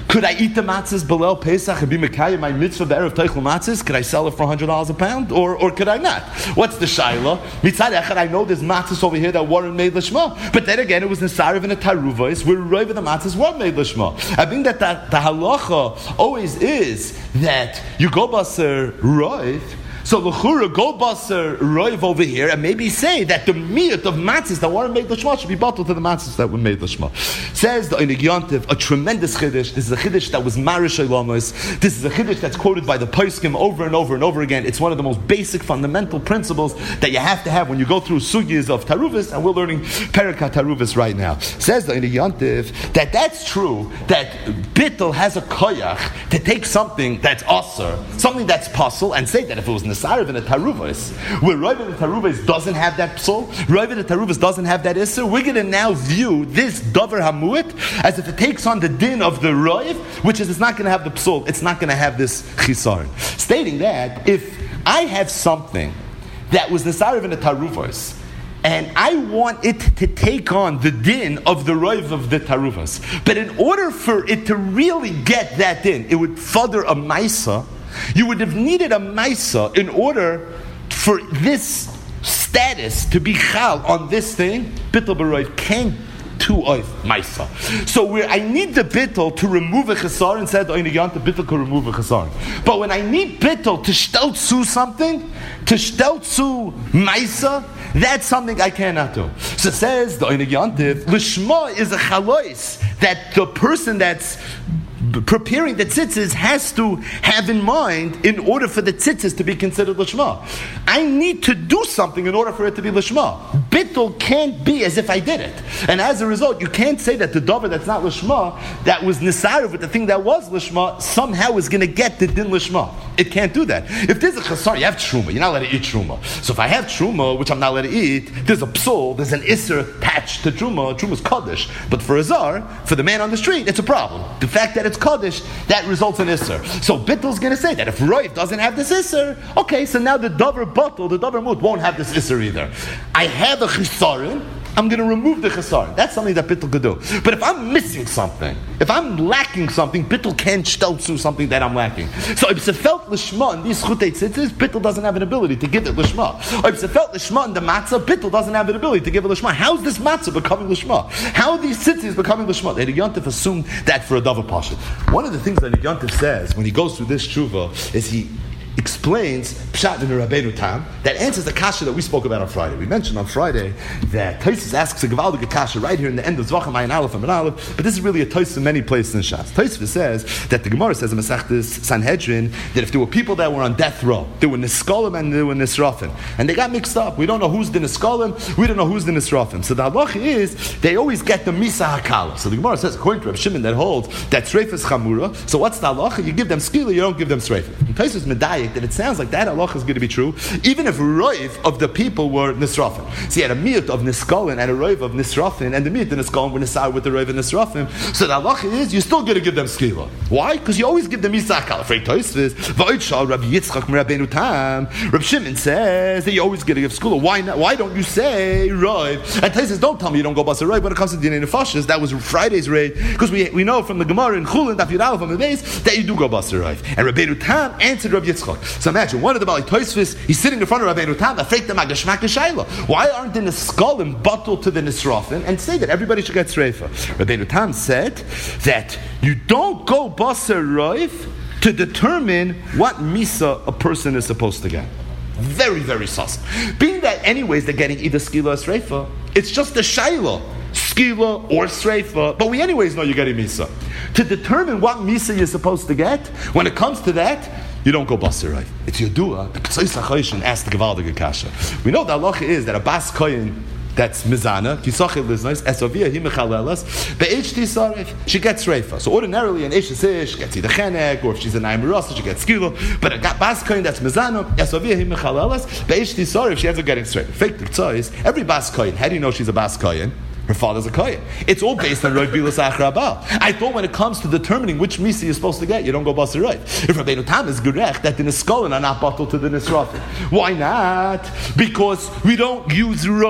Could I eat the matzahs below Pesach and be mekayim my mitzvah be'erev teichel matzahs? Could I sell it for $100 a pound, or could I not? What's the shaila? Mitzad echad, I know there's matzahs over here that weren't made lishma, but then again, it was nesariv and a taruvos. We're roiv the matzahs weren't made lishma. I think that the halacha always is that you go baser roiv. So l'chura go baser roiv over here, and maybe say that the meat of matzahs that weren't made l'shma should be bottled to the matzahs that were made l'shma. Says the Einig Yontif, a tremendous chiddush. This is a chiddush that was marish olamos. This is a chiddush that's quoted by the poskim over and over and over again. It's one of the most basic fundamental principles that you have to have when you go through sugyas of taruvis, and we're learning perikat taruvis right now. Says the Einig Yontif that that's true, that bittul has a koyach to take something that's aser, something that's pasul, and say that if it was Sarav and a taruvos, where Rav and the taruvos doesn't have that psul, Rav and the taruvos doesn't have that isser, we're going to now view this davar hamuit as if it takes on the din of the Rav, which is it's not going to have the psul, it's not going to have this chisarn. Stating that if I have something that was the Sarav and the taruvos, and I want it to take on the din of the Rav of the taruvos, but in order for it to really get that din, it would further a maisa. You would have needed a maisa in order for this status to be chal on this thing. Bittul b'roiv came to oif maisa. So where I need the bittul to remove a chesar, and said the bittul can remove a chesar. But when I need bittul to shteltzu something, to shteltzu maisa, that's something I cannot do. So it says the Einig Yontif, lishma is a chalois that the person that's preparing the tzitzis has to have in mind in order for the tzitzis to be considered lishma. I need to do something in order for it to be lishma. Bittul can't be as if I did it. And as a result, you can't say that the davar that's not lishma, that was nisariv with the thing that was lishma, somehow is going to get the din lishma. It can't do that. If there's a chasar, you have truma, you're not allowed to eat truma. So if I have truma, which I'm not allowed to eat, there's a psul, there's an isser attached to truma. Truma's kaddish. But for a zar, for the man on the street, it's a problem. The fact that it's kaddish, that results in isser. So Bittel's going to say that if Roiv doesn't have this isser, okay, so now the davar bottle, the davar mut won't have this isser either. I have a chisarin, I'm going to remove the chesaron. That's something that Bittul could do. But if I'm missing something, if I'm lacking something, Bittul can't shteltzu something that I'm lacking. So if it's felt lishma in these chutei tzitzis, Bittul doesn't have an ability to give it lishma. Or if it's felt lishma in the matzah, Bittul doesn't have an ability to give it lishma. How is this matzah becoming lishma? How are these tzitzis becoming lishma? The Yontif assumed that for a davar pashut. One of the things that the Yontif says when he goes through this tshuva is he explains Pshat in the Rabbeinu Tam that answers the kasha that we spoke about on Friday. We mentioned on Friday that Tosfos asks a gewaldige kasha right here in the end of Zvachim Ayin Aleph and Aleph, but this is really a Tosfos in many places in Shas. Tosfos says that the Gemara says in Masechtas Sanhedrin that if there were people that were on death row, there were Niskolim and there were Nisrafim, and they got mixed up. We don't know who's the Niskolim, we don't know who's the Nisrafim. So the halacha is they always get the Misa Hakala. So the Gemara says according to Reb Shimon that holds that Sreif is Chamura. So what's the halacha? You give them skila, you don't give them Sreif. And Tosfos medayik that it sounds like that halacha is going to be true, even if roiv of the people were nisrafim. So you had a miyut of niskolin and a roiv of nisrafim, and the miyut of niskolin were nisar with the roiv of nisrafim. So the halacha is you're still going to give them skila. Why? Because you always give them misakal. Afraid Tosfos, v'oitshal Rabbi Yitzchak Rabbeinu Tam. Reb Shimon says that you're always going to give skila. Why not? Why don't you say roiv? And Tosfos, don't tell me you don't go basa roiv when it comes to dinei nefashos. That was Friday's raid, because we know from the Gemara in Chulin Daf Yud Aleph on the base that you do go basa roiv. And Rabbeinu Tam answered Rabbi Yitzchak. So imagine one of the Bali Tosfos, he's sitting in front of Rabbeinu Tam, afraid the magashmak shayla. Why aren't the Niskolim bottled to the Nisrafim and say that everybody should get Sreifa? Rabbeinu Tam said that you don't go Basar Roiv to determine what Misa a person is supposed to get. Very, very sus. Being that anyways they're getting either Skila or Sreifa, it's just a shayla. Skila or Sreifa, but we anyways know you're getting Misa. To determine what Misa you're supposed to get, when it comes to that, you don't go Basar Roiv. It's your dua. The Ktsois HaChoshen asked the Gevaldige Kasha. We know the halacha is that a Bas Koyin that's Mizana, Kisachil Liznos, Esovia, Himechalelas, Be'ech Tisarif, she gets Reifa. So ordinarily an Eish Isish gets either Chenek, or if she's a Naimirasa, she gets Skilo. But a Bas Koyin that's Mizana, Esovia, Himechalelas, Be'ech Tisarif, she ends up getting straight. Fake the Ktsois, every Bas Koyin, how do you know she's a Bas Koyin? Her father's a kohen. It's all based on Roiv Bilas Achra Abal. I thought when it comes to determining which misi you're supposed to get, you don't go Basar Roiv. If Rabbeinu Tam is gerech that the Niskolin are not bottled to the Nisrafim. Why not? Because we don't use Roiv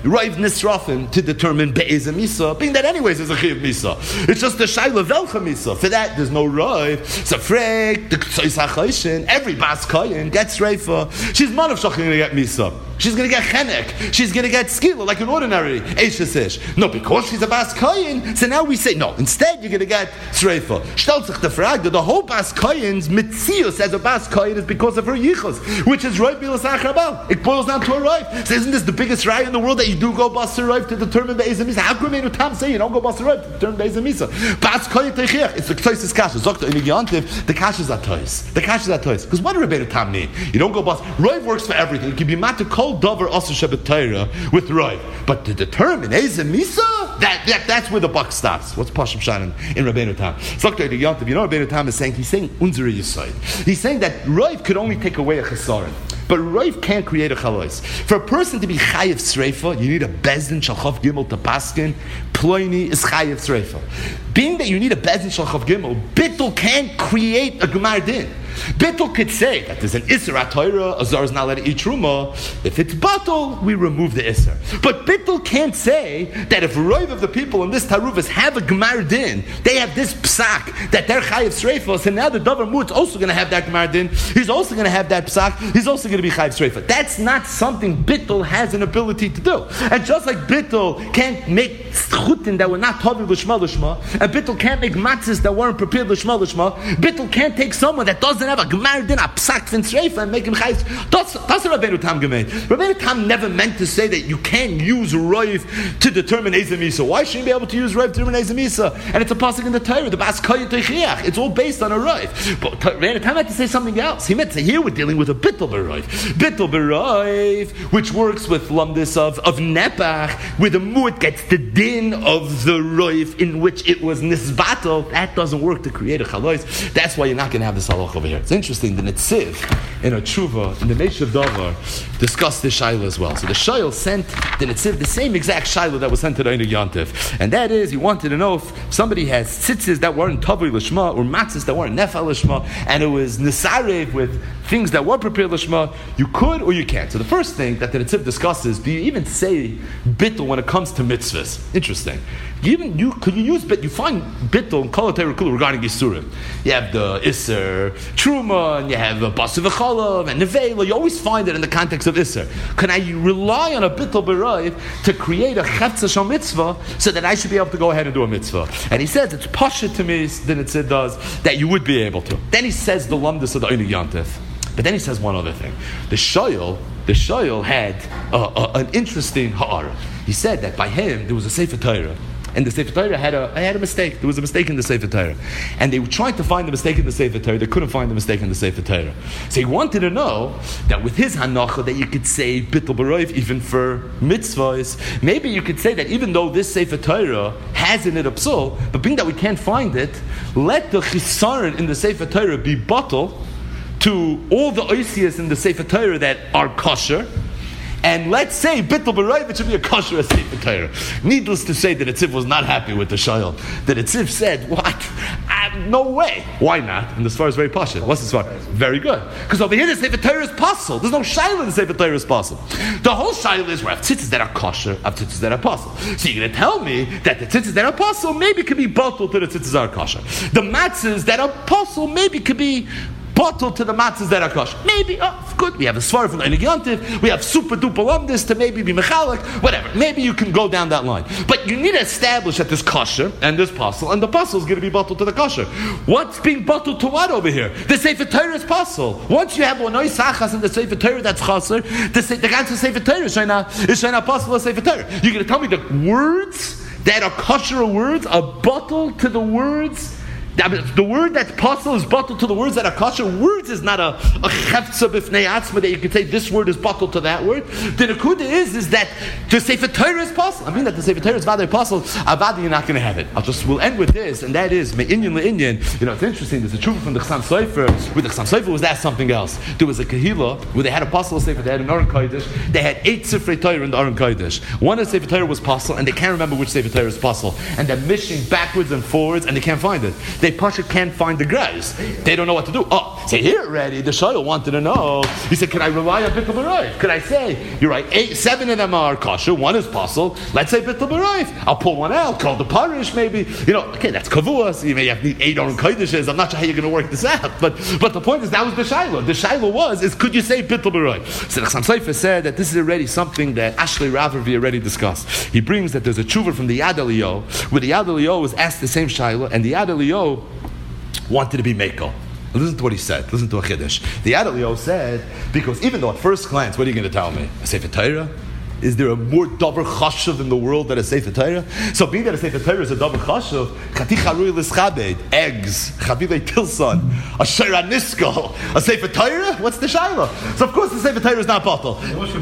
Rav Nisrafim to determine Be'ez Misa, being that anyways is a Chiv Misa. It's just the Shaila Velcha Misa. For that, there's no Rav. So Frek, the Ktsois HaChayshin, every Bas Koyin gets Reifa. She's Manav Shach going to get Misa. She's going to get Chenek. She's going to get Skila, like an ordinary Eishes Ish. No, because she's a Bas Koyin, so now we say, no, instead you're going to get Sreifa. Stellt sich the Frage that the whole Bas Koyin's Mitzius as a Bas Koyin is because of her Yichus, which is Rav Bilas Achrabal. It boils down to a Rav. So isn't this the biggest Raya in the world that you do go Bas Rav to determine the Eizah Misa? How come Rabbeinu Tam say you don't go Bas Rav to determine the Eizah Misa? Bas Koyin Teichiach. It's the Ktois Kasha. Zokta in Yantiv, the Kasha is Atois. The Kasha is Atois. Because what do Rabbeinu Tam mean? You don't go Bas. Rav works for everything. It can be Mata Kol Dover Asr Shabbat Torah with Rav. But to determine Eizah Misa, that's where the buck stops. What's Pashim Shannon in Rabbeinu Tam? Zokta in Yantiv, you know what Rabbeinu Tam is saying? He's saying Unzeri Yisayid. He's saying that Rav could only take away a Chesaron. But Rav can't create a Chalois. For a person to be Chayev Sreifa, you need a Bezdin Shalchav Gimel to Paskin. Ploini is Chayev Sreifa. Being that you need a Bezdin Shalchav Gimel, Bittul can't create a Gemar Din. Bittul could say that there's an Isser HaTorah, a Zar is not allowed to eat Truma. If it's Batul, we remove the Isser. But Bittul can't say that if Rav of the people in this Taruvas have a Gemar Din, they have this Psak, that they're Chayev Sreifa, so now the Dover Mut's also going to have that Gemar Din, he's also going to have that Psak, he's also going to be Chayev Sreifa. That's not something Bittul has an ability to do. And just like Bittul can't make Chutin that were not Tovim L'Shma L'Shma, and Bittul can't make Matzahs that weren't prepared L'Shma L'Shma, Bittul can't take someone that doesn't have a Gemar Din, a Psak Fin Sreifa, and make him Chayev. That's what Rabbeinu Tam gemeint. Rabbeinu Tam never meant to say that you can't use Rav to determine Eizah Misa. Why shouldn't you be able to use Rav to determine Eizah Misa? And it's a pasuk in the Torah, the Bas Koyin Teichiach. It's all based on a Rav. But Rabbeinu Tam had to say something else. He meant to say, here we're dealing with a Bittul B'Rav. Bittul B'Rav, which works with Lumdis of Nepach, where the Mu'at gets the din of the Rav in which it was Nisbato. That doesn't work to create a Chalois. That's why you're not going to have this halach over here. It's interesting, the Netziv in a Tshuva, in the Meish of Davar, discussed this Shaila as well. So the Shail sent the Netziv the same exact Shaila that was sent to the Einig Yantiv. And that is, he wanted to know if somebody has tzitzis that weren't Tavri L'Shma, or matzahs that weren't Nefal L'Shma, and it was Nisarev with things that were prepared L'Shma, you could or you can't. So the first thing that the Netziv discusses, do you even say Bittul when it comes to mitzvahs? Interesting. Could you use Bittul? You find Bittul in Kol HaTorah regarding Yisurim. You have the Isser, Truma, and you have Basu V'chalav, and Nevela. You always find it in the context of Isser. Can I rely on a Bittul B'Rav to create a Chetza Shal Mitzvah so that I should be able to go ahead and do a mitzvah? And he says, it's Pasha to me, then it does, that you would be able to. Then he says the Lumdus of the Einig Yantiv. But then he says one other thing. The Shoyal had an interesting ha'ara. He said that by him, there was a Sefer Torah. And the Sefer Torah had a mistake. There was a mistake in the Sefer Torah. And they were trying to find the mistake in the Sefer Torah. They couldn't find the mistake in the Sefer Torah. So he wanted to know that with his hanacha that you could say Bittul B'Rav even for mitzvahs. Maybe you could say that even though this Sefer Torah has in it a psul, but being that we can't find it, let the chisaron in the Sefer Torah be bottle to all the oisias in the Sefer Torah that are kosher. And let's say Bittul B'Rav, it should be a kosher Sefer Torah. Needless to say, that Etziv was not happy with the Shayal. That Etziv said, "What? No way. Why not?" And the Svar is very pashut. What's the Svar? Very good. Because over here the Sefer Torah is possible. There's no Shayal in the Sefer Torah is possible. The whole Shayal is where I have tzitzis that are kosher, I have tzitzis that are possible. So you're going to tell me that the tzitzis that are possible maybe could be bottled to the tzitzis that are kosher. The matzahs that are possible maybe could be bottle to the matzahs that are kosher. Maybe, good. We have a svar from the Einig Yantiv. We have super duper lumdis to maybe be mechalik. Whatever. Maybe you can go down that line. But you need to establish that there's kosher and there's pasul, and the pasul is going to be bottled to the kosher. What's being bottled to what over here? The Sefer Torah is pasul. Once you have one sachas in the Sefer Torah that's chaser, the ganze Sefer Torah is shayna pasul of Sefer Torah. You're going to tell me the words that are kosher words are bottled to the words. The word that's possible is bottled to the words that are kosher. Words is not a chefza b'fnei atzma that you can say this word is bottled to that word. The nekuda is that the Sefer Torah is possible. I mean that the Sefer Torah is vaday possible. Avadi, you're not going to have it. We'll end with this, and that is me'inyan le'inyan. You know, it's interesting. There's a tshuva from the Chassam Sofer. With the Chassam Sofer was that something else. There was a kahila where they had a possible Sefer. They had an Aron Kodesh. They had 8 Sifrei Torah in the Aron Kodesh. One of the Sefer Torah was possible, and they can't remember which Sefer Torah is possible. And they're mishing backwards and forwards, and they can't find it. they Pasha can't find the grass. They don't know what to do. Oh, say here already, the Shail wanted to know. He said, can I rely on Bittul B'Roif? Could I say, you're right, 7 of them are kosher, 1 is puzzle. Let's say Bittul B'Roif. I'll pull one out, call the parish maybe. Okay, that's kavua, so you may have to need 8 Oren Kodesh. I'm not sure how you're going to work this out. But the point is, that was the Shaila. The Shaila is could you say Bittul B'Roif? So the Chassam Sofer said that this is already something that Ashley Ravervi already discussed. He brings that there's a tshuva from the Yad Eliyahu, where the Yad Eliyahu was asked the same Shaila, and the Yad Eliyahu wanted to be Mekel. Listen to what he said. Listen to a chiddush. The Yad Eliyahu said, because even though at first glance, what are you going to tell me? A Sefer Torah? Is there a more davar chashuv in the world than a Sefer Torah? So being that a Sefer Torah is a davar chashuv, chati charui l'schabed, eggs, chavile tilson, a shayra niskal, a Sefer Torah? What's the shayla? So of course the Sefer Torah is not batal.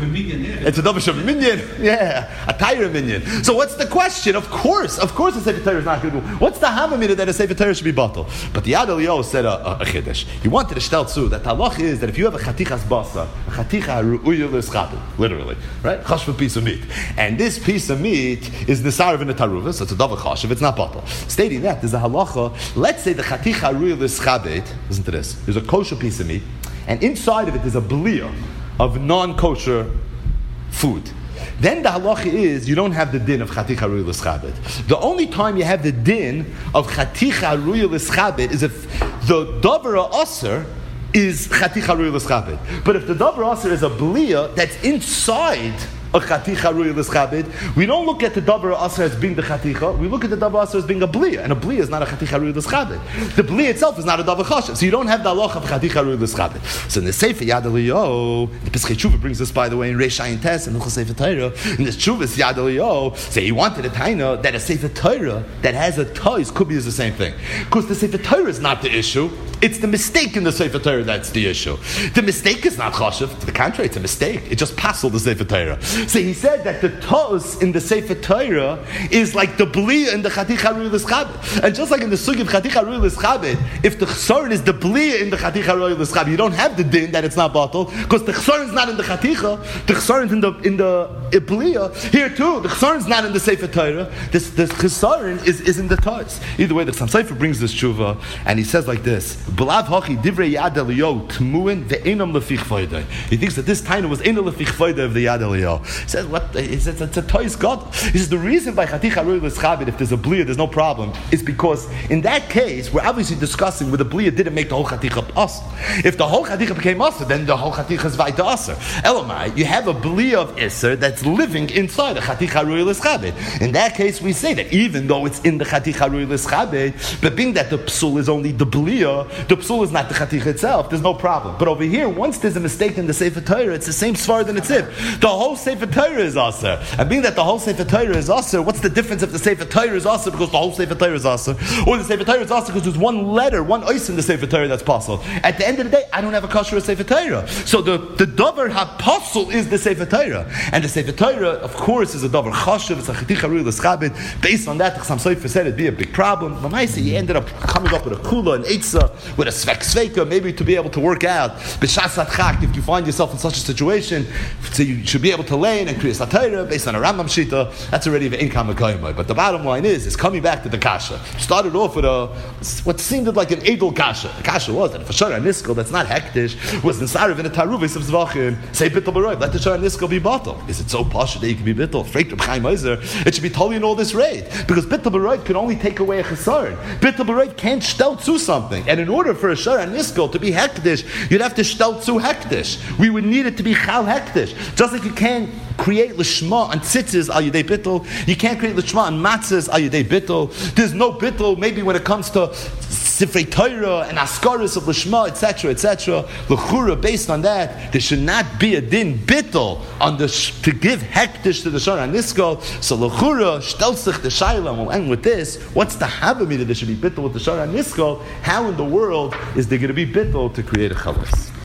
It's a davar shav minyan, yeah, a Torah minyan. So what's the question? Of course a Sefer Torah is not going to be. What's the havamina that a Sefer Torah should be batal? But the Yad Eliyahu said a chiddush. He wanted to shtel tzu that halach is that if you have a chatichas basa, a chaticha ru'uya l'schabed, literally, right? A piece of meat, and this piece of meat is nisarav in a taruva, so it's a davar chashuv, it's not batal. Stating that there's a halacha. Let's say the chaticha ru'ya l'schabed. Listen to this. There's a kosher piece of meat, and inside of it is a blia of non-kosher food. Then the halacha is you don't have the din of chaticha ru'ya l'schabed. The only time you have the din of chaticha ru'ya l'schabed is if the davar aser is chaticha ru'ya l'schabed. But if the davar aser is a blia that's inside a chaticha ru'ya l'schabed, we don't look at the davar aser as being the chaticha. We look at the davar aser as being a blia, and a blia is not a chaticha ru'ya l'schabed. The blia itself is not a davar chashav, so you don't have the halacha of chaticha ru'ya l'schabed. So in the Sefer Yad Eliyahu, the Pesachei Tshuva brings this, by the way, in Reish Ayin Tes and Hilchos Sefer Torah. In this Tshuva's Yad Eliyahu, say he wanted a taina that a Sefer Torah that has a tois could be the same thing, because the Sefer Torah is not the issue. It's the mistake in the Sefer Torah that's the issue. The mistake is not chashav. To the contrary, it's a mistake. It just passed the Sefer Torah. So he said that the tos in the Sefer Torah is like the blia in the chaticha ru'ya l'schabed. And just like in the sugi of chaticha ru'ya l'schabed, if the chsaron is the blia in the chaticha ru'ya l'schabed, you don't have the din that it's not batal, because the chsaron is not in the chaticha, the chsaron is in the blia. Here too, the chsaron is not in the Sefer Torah. The chsaron is in the tos. Either way, the Chassam Sofer brings this tshuva, and he says like this: B'lav hachi divrei Yad Eliyahu tmuin ve'enam lefich fayday. He thinks that this taina was enam lefich fayday of the Yad Eliyahu. He says, what? He says, it's a toys God. He says, the reason by chaticha ru'ya l'schabed, if there's a blia, there's no problem, is because in that case, we're obviously discussing where the blia didn't make the whole chaticha us. If the whole chaticha became us, then the whole chaticha is vayta aser. Elamai, you have a blia of iser that's living inside the chaticha ru'ya l'schabed. In that case, we say that even though it's in the chaticha ru'ya l'schabed, but being that the psul is only the blia, the psul is not the chaticha itself, there's no problem. But over here, once there's a mistake in the Sefer Torah, it's the same svar than it's if. The whole Sefer Torah is aser. And being that the whole Sefer Torah is aser, what's the difference if the Sefer Torah is aser because the whole Sefer Torah is aser, or the Sefer Torah is aser because there's one letter, one ois in the Sefer Torah that's possible? At the end of the day, I don't have a kosher Sefer Torah. So the davar hapasul is the Sefer Torah. And the Sefer Torah, of course, is a davar chashuv, it's a chaticha ru'ya l'schabed. Based on that, the Chassam Sofer said it'd be a big problem. But he ended up coming up with a kula, an eitzah, with a sveka, maybe to be able to work out. B'shas atchak, if you find yourself in such a situation, so you should be able to lay in and create a Torah based on a Rambam Shita. That's already the income of Kaimai. But the bottom line is coming back to the kasha. Started off with what seemed like an edel kasha. The kasha was that if a shara niskel that's not hektish was inside of in a taruvis of zvachim, say bittul b'roiv, let the shara niskel be bottle. Is it so posh that you can be bittul? Freik Reb Chaim Ozer, it should be totally in all this raid, because bittul b'roiv can only take away a chesaron. Bittul b'roiv can't shtel to something, and in order for a shara niskel to be hektish, you'd have to shtel to hektish. We would need it to be chal hektish, just like you can't create lishma on tzitzis al yedei bittul. You can't create lishma on matzahs al yedei bittul. There's no bittul maybe when it comes to Sifrei Torah and Askaris of Lishma, etc., etc. L'chura, based on that, there should not be a din bittul on the to give hektish to the Shara Niskal. So l'chura, shtelzich the Shaila, and we'll end with this. What's the havamina that there should be bittul with the Shara Niskal? How in the world is there going to be bittul to create a chalas?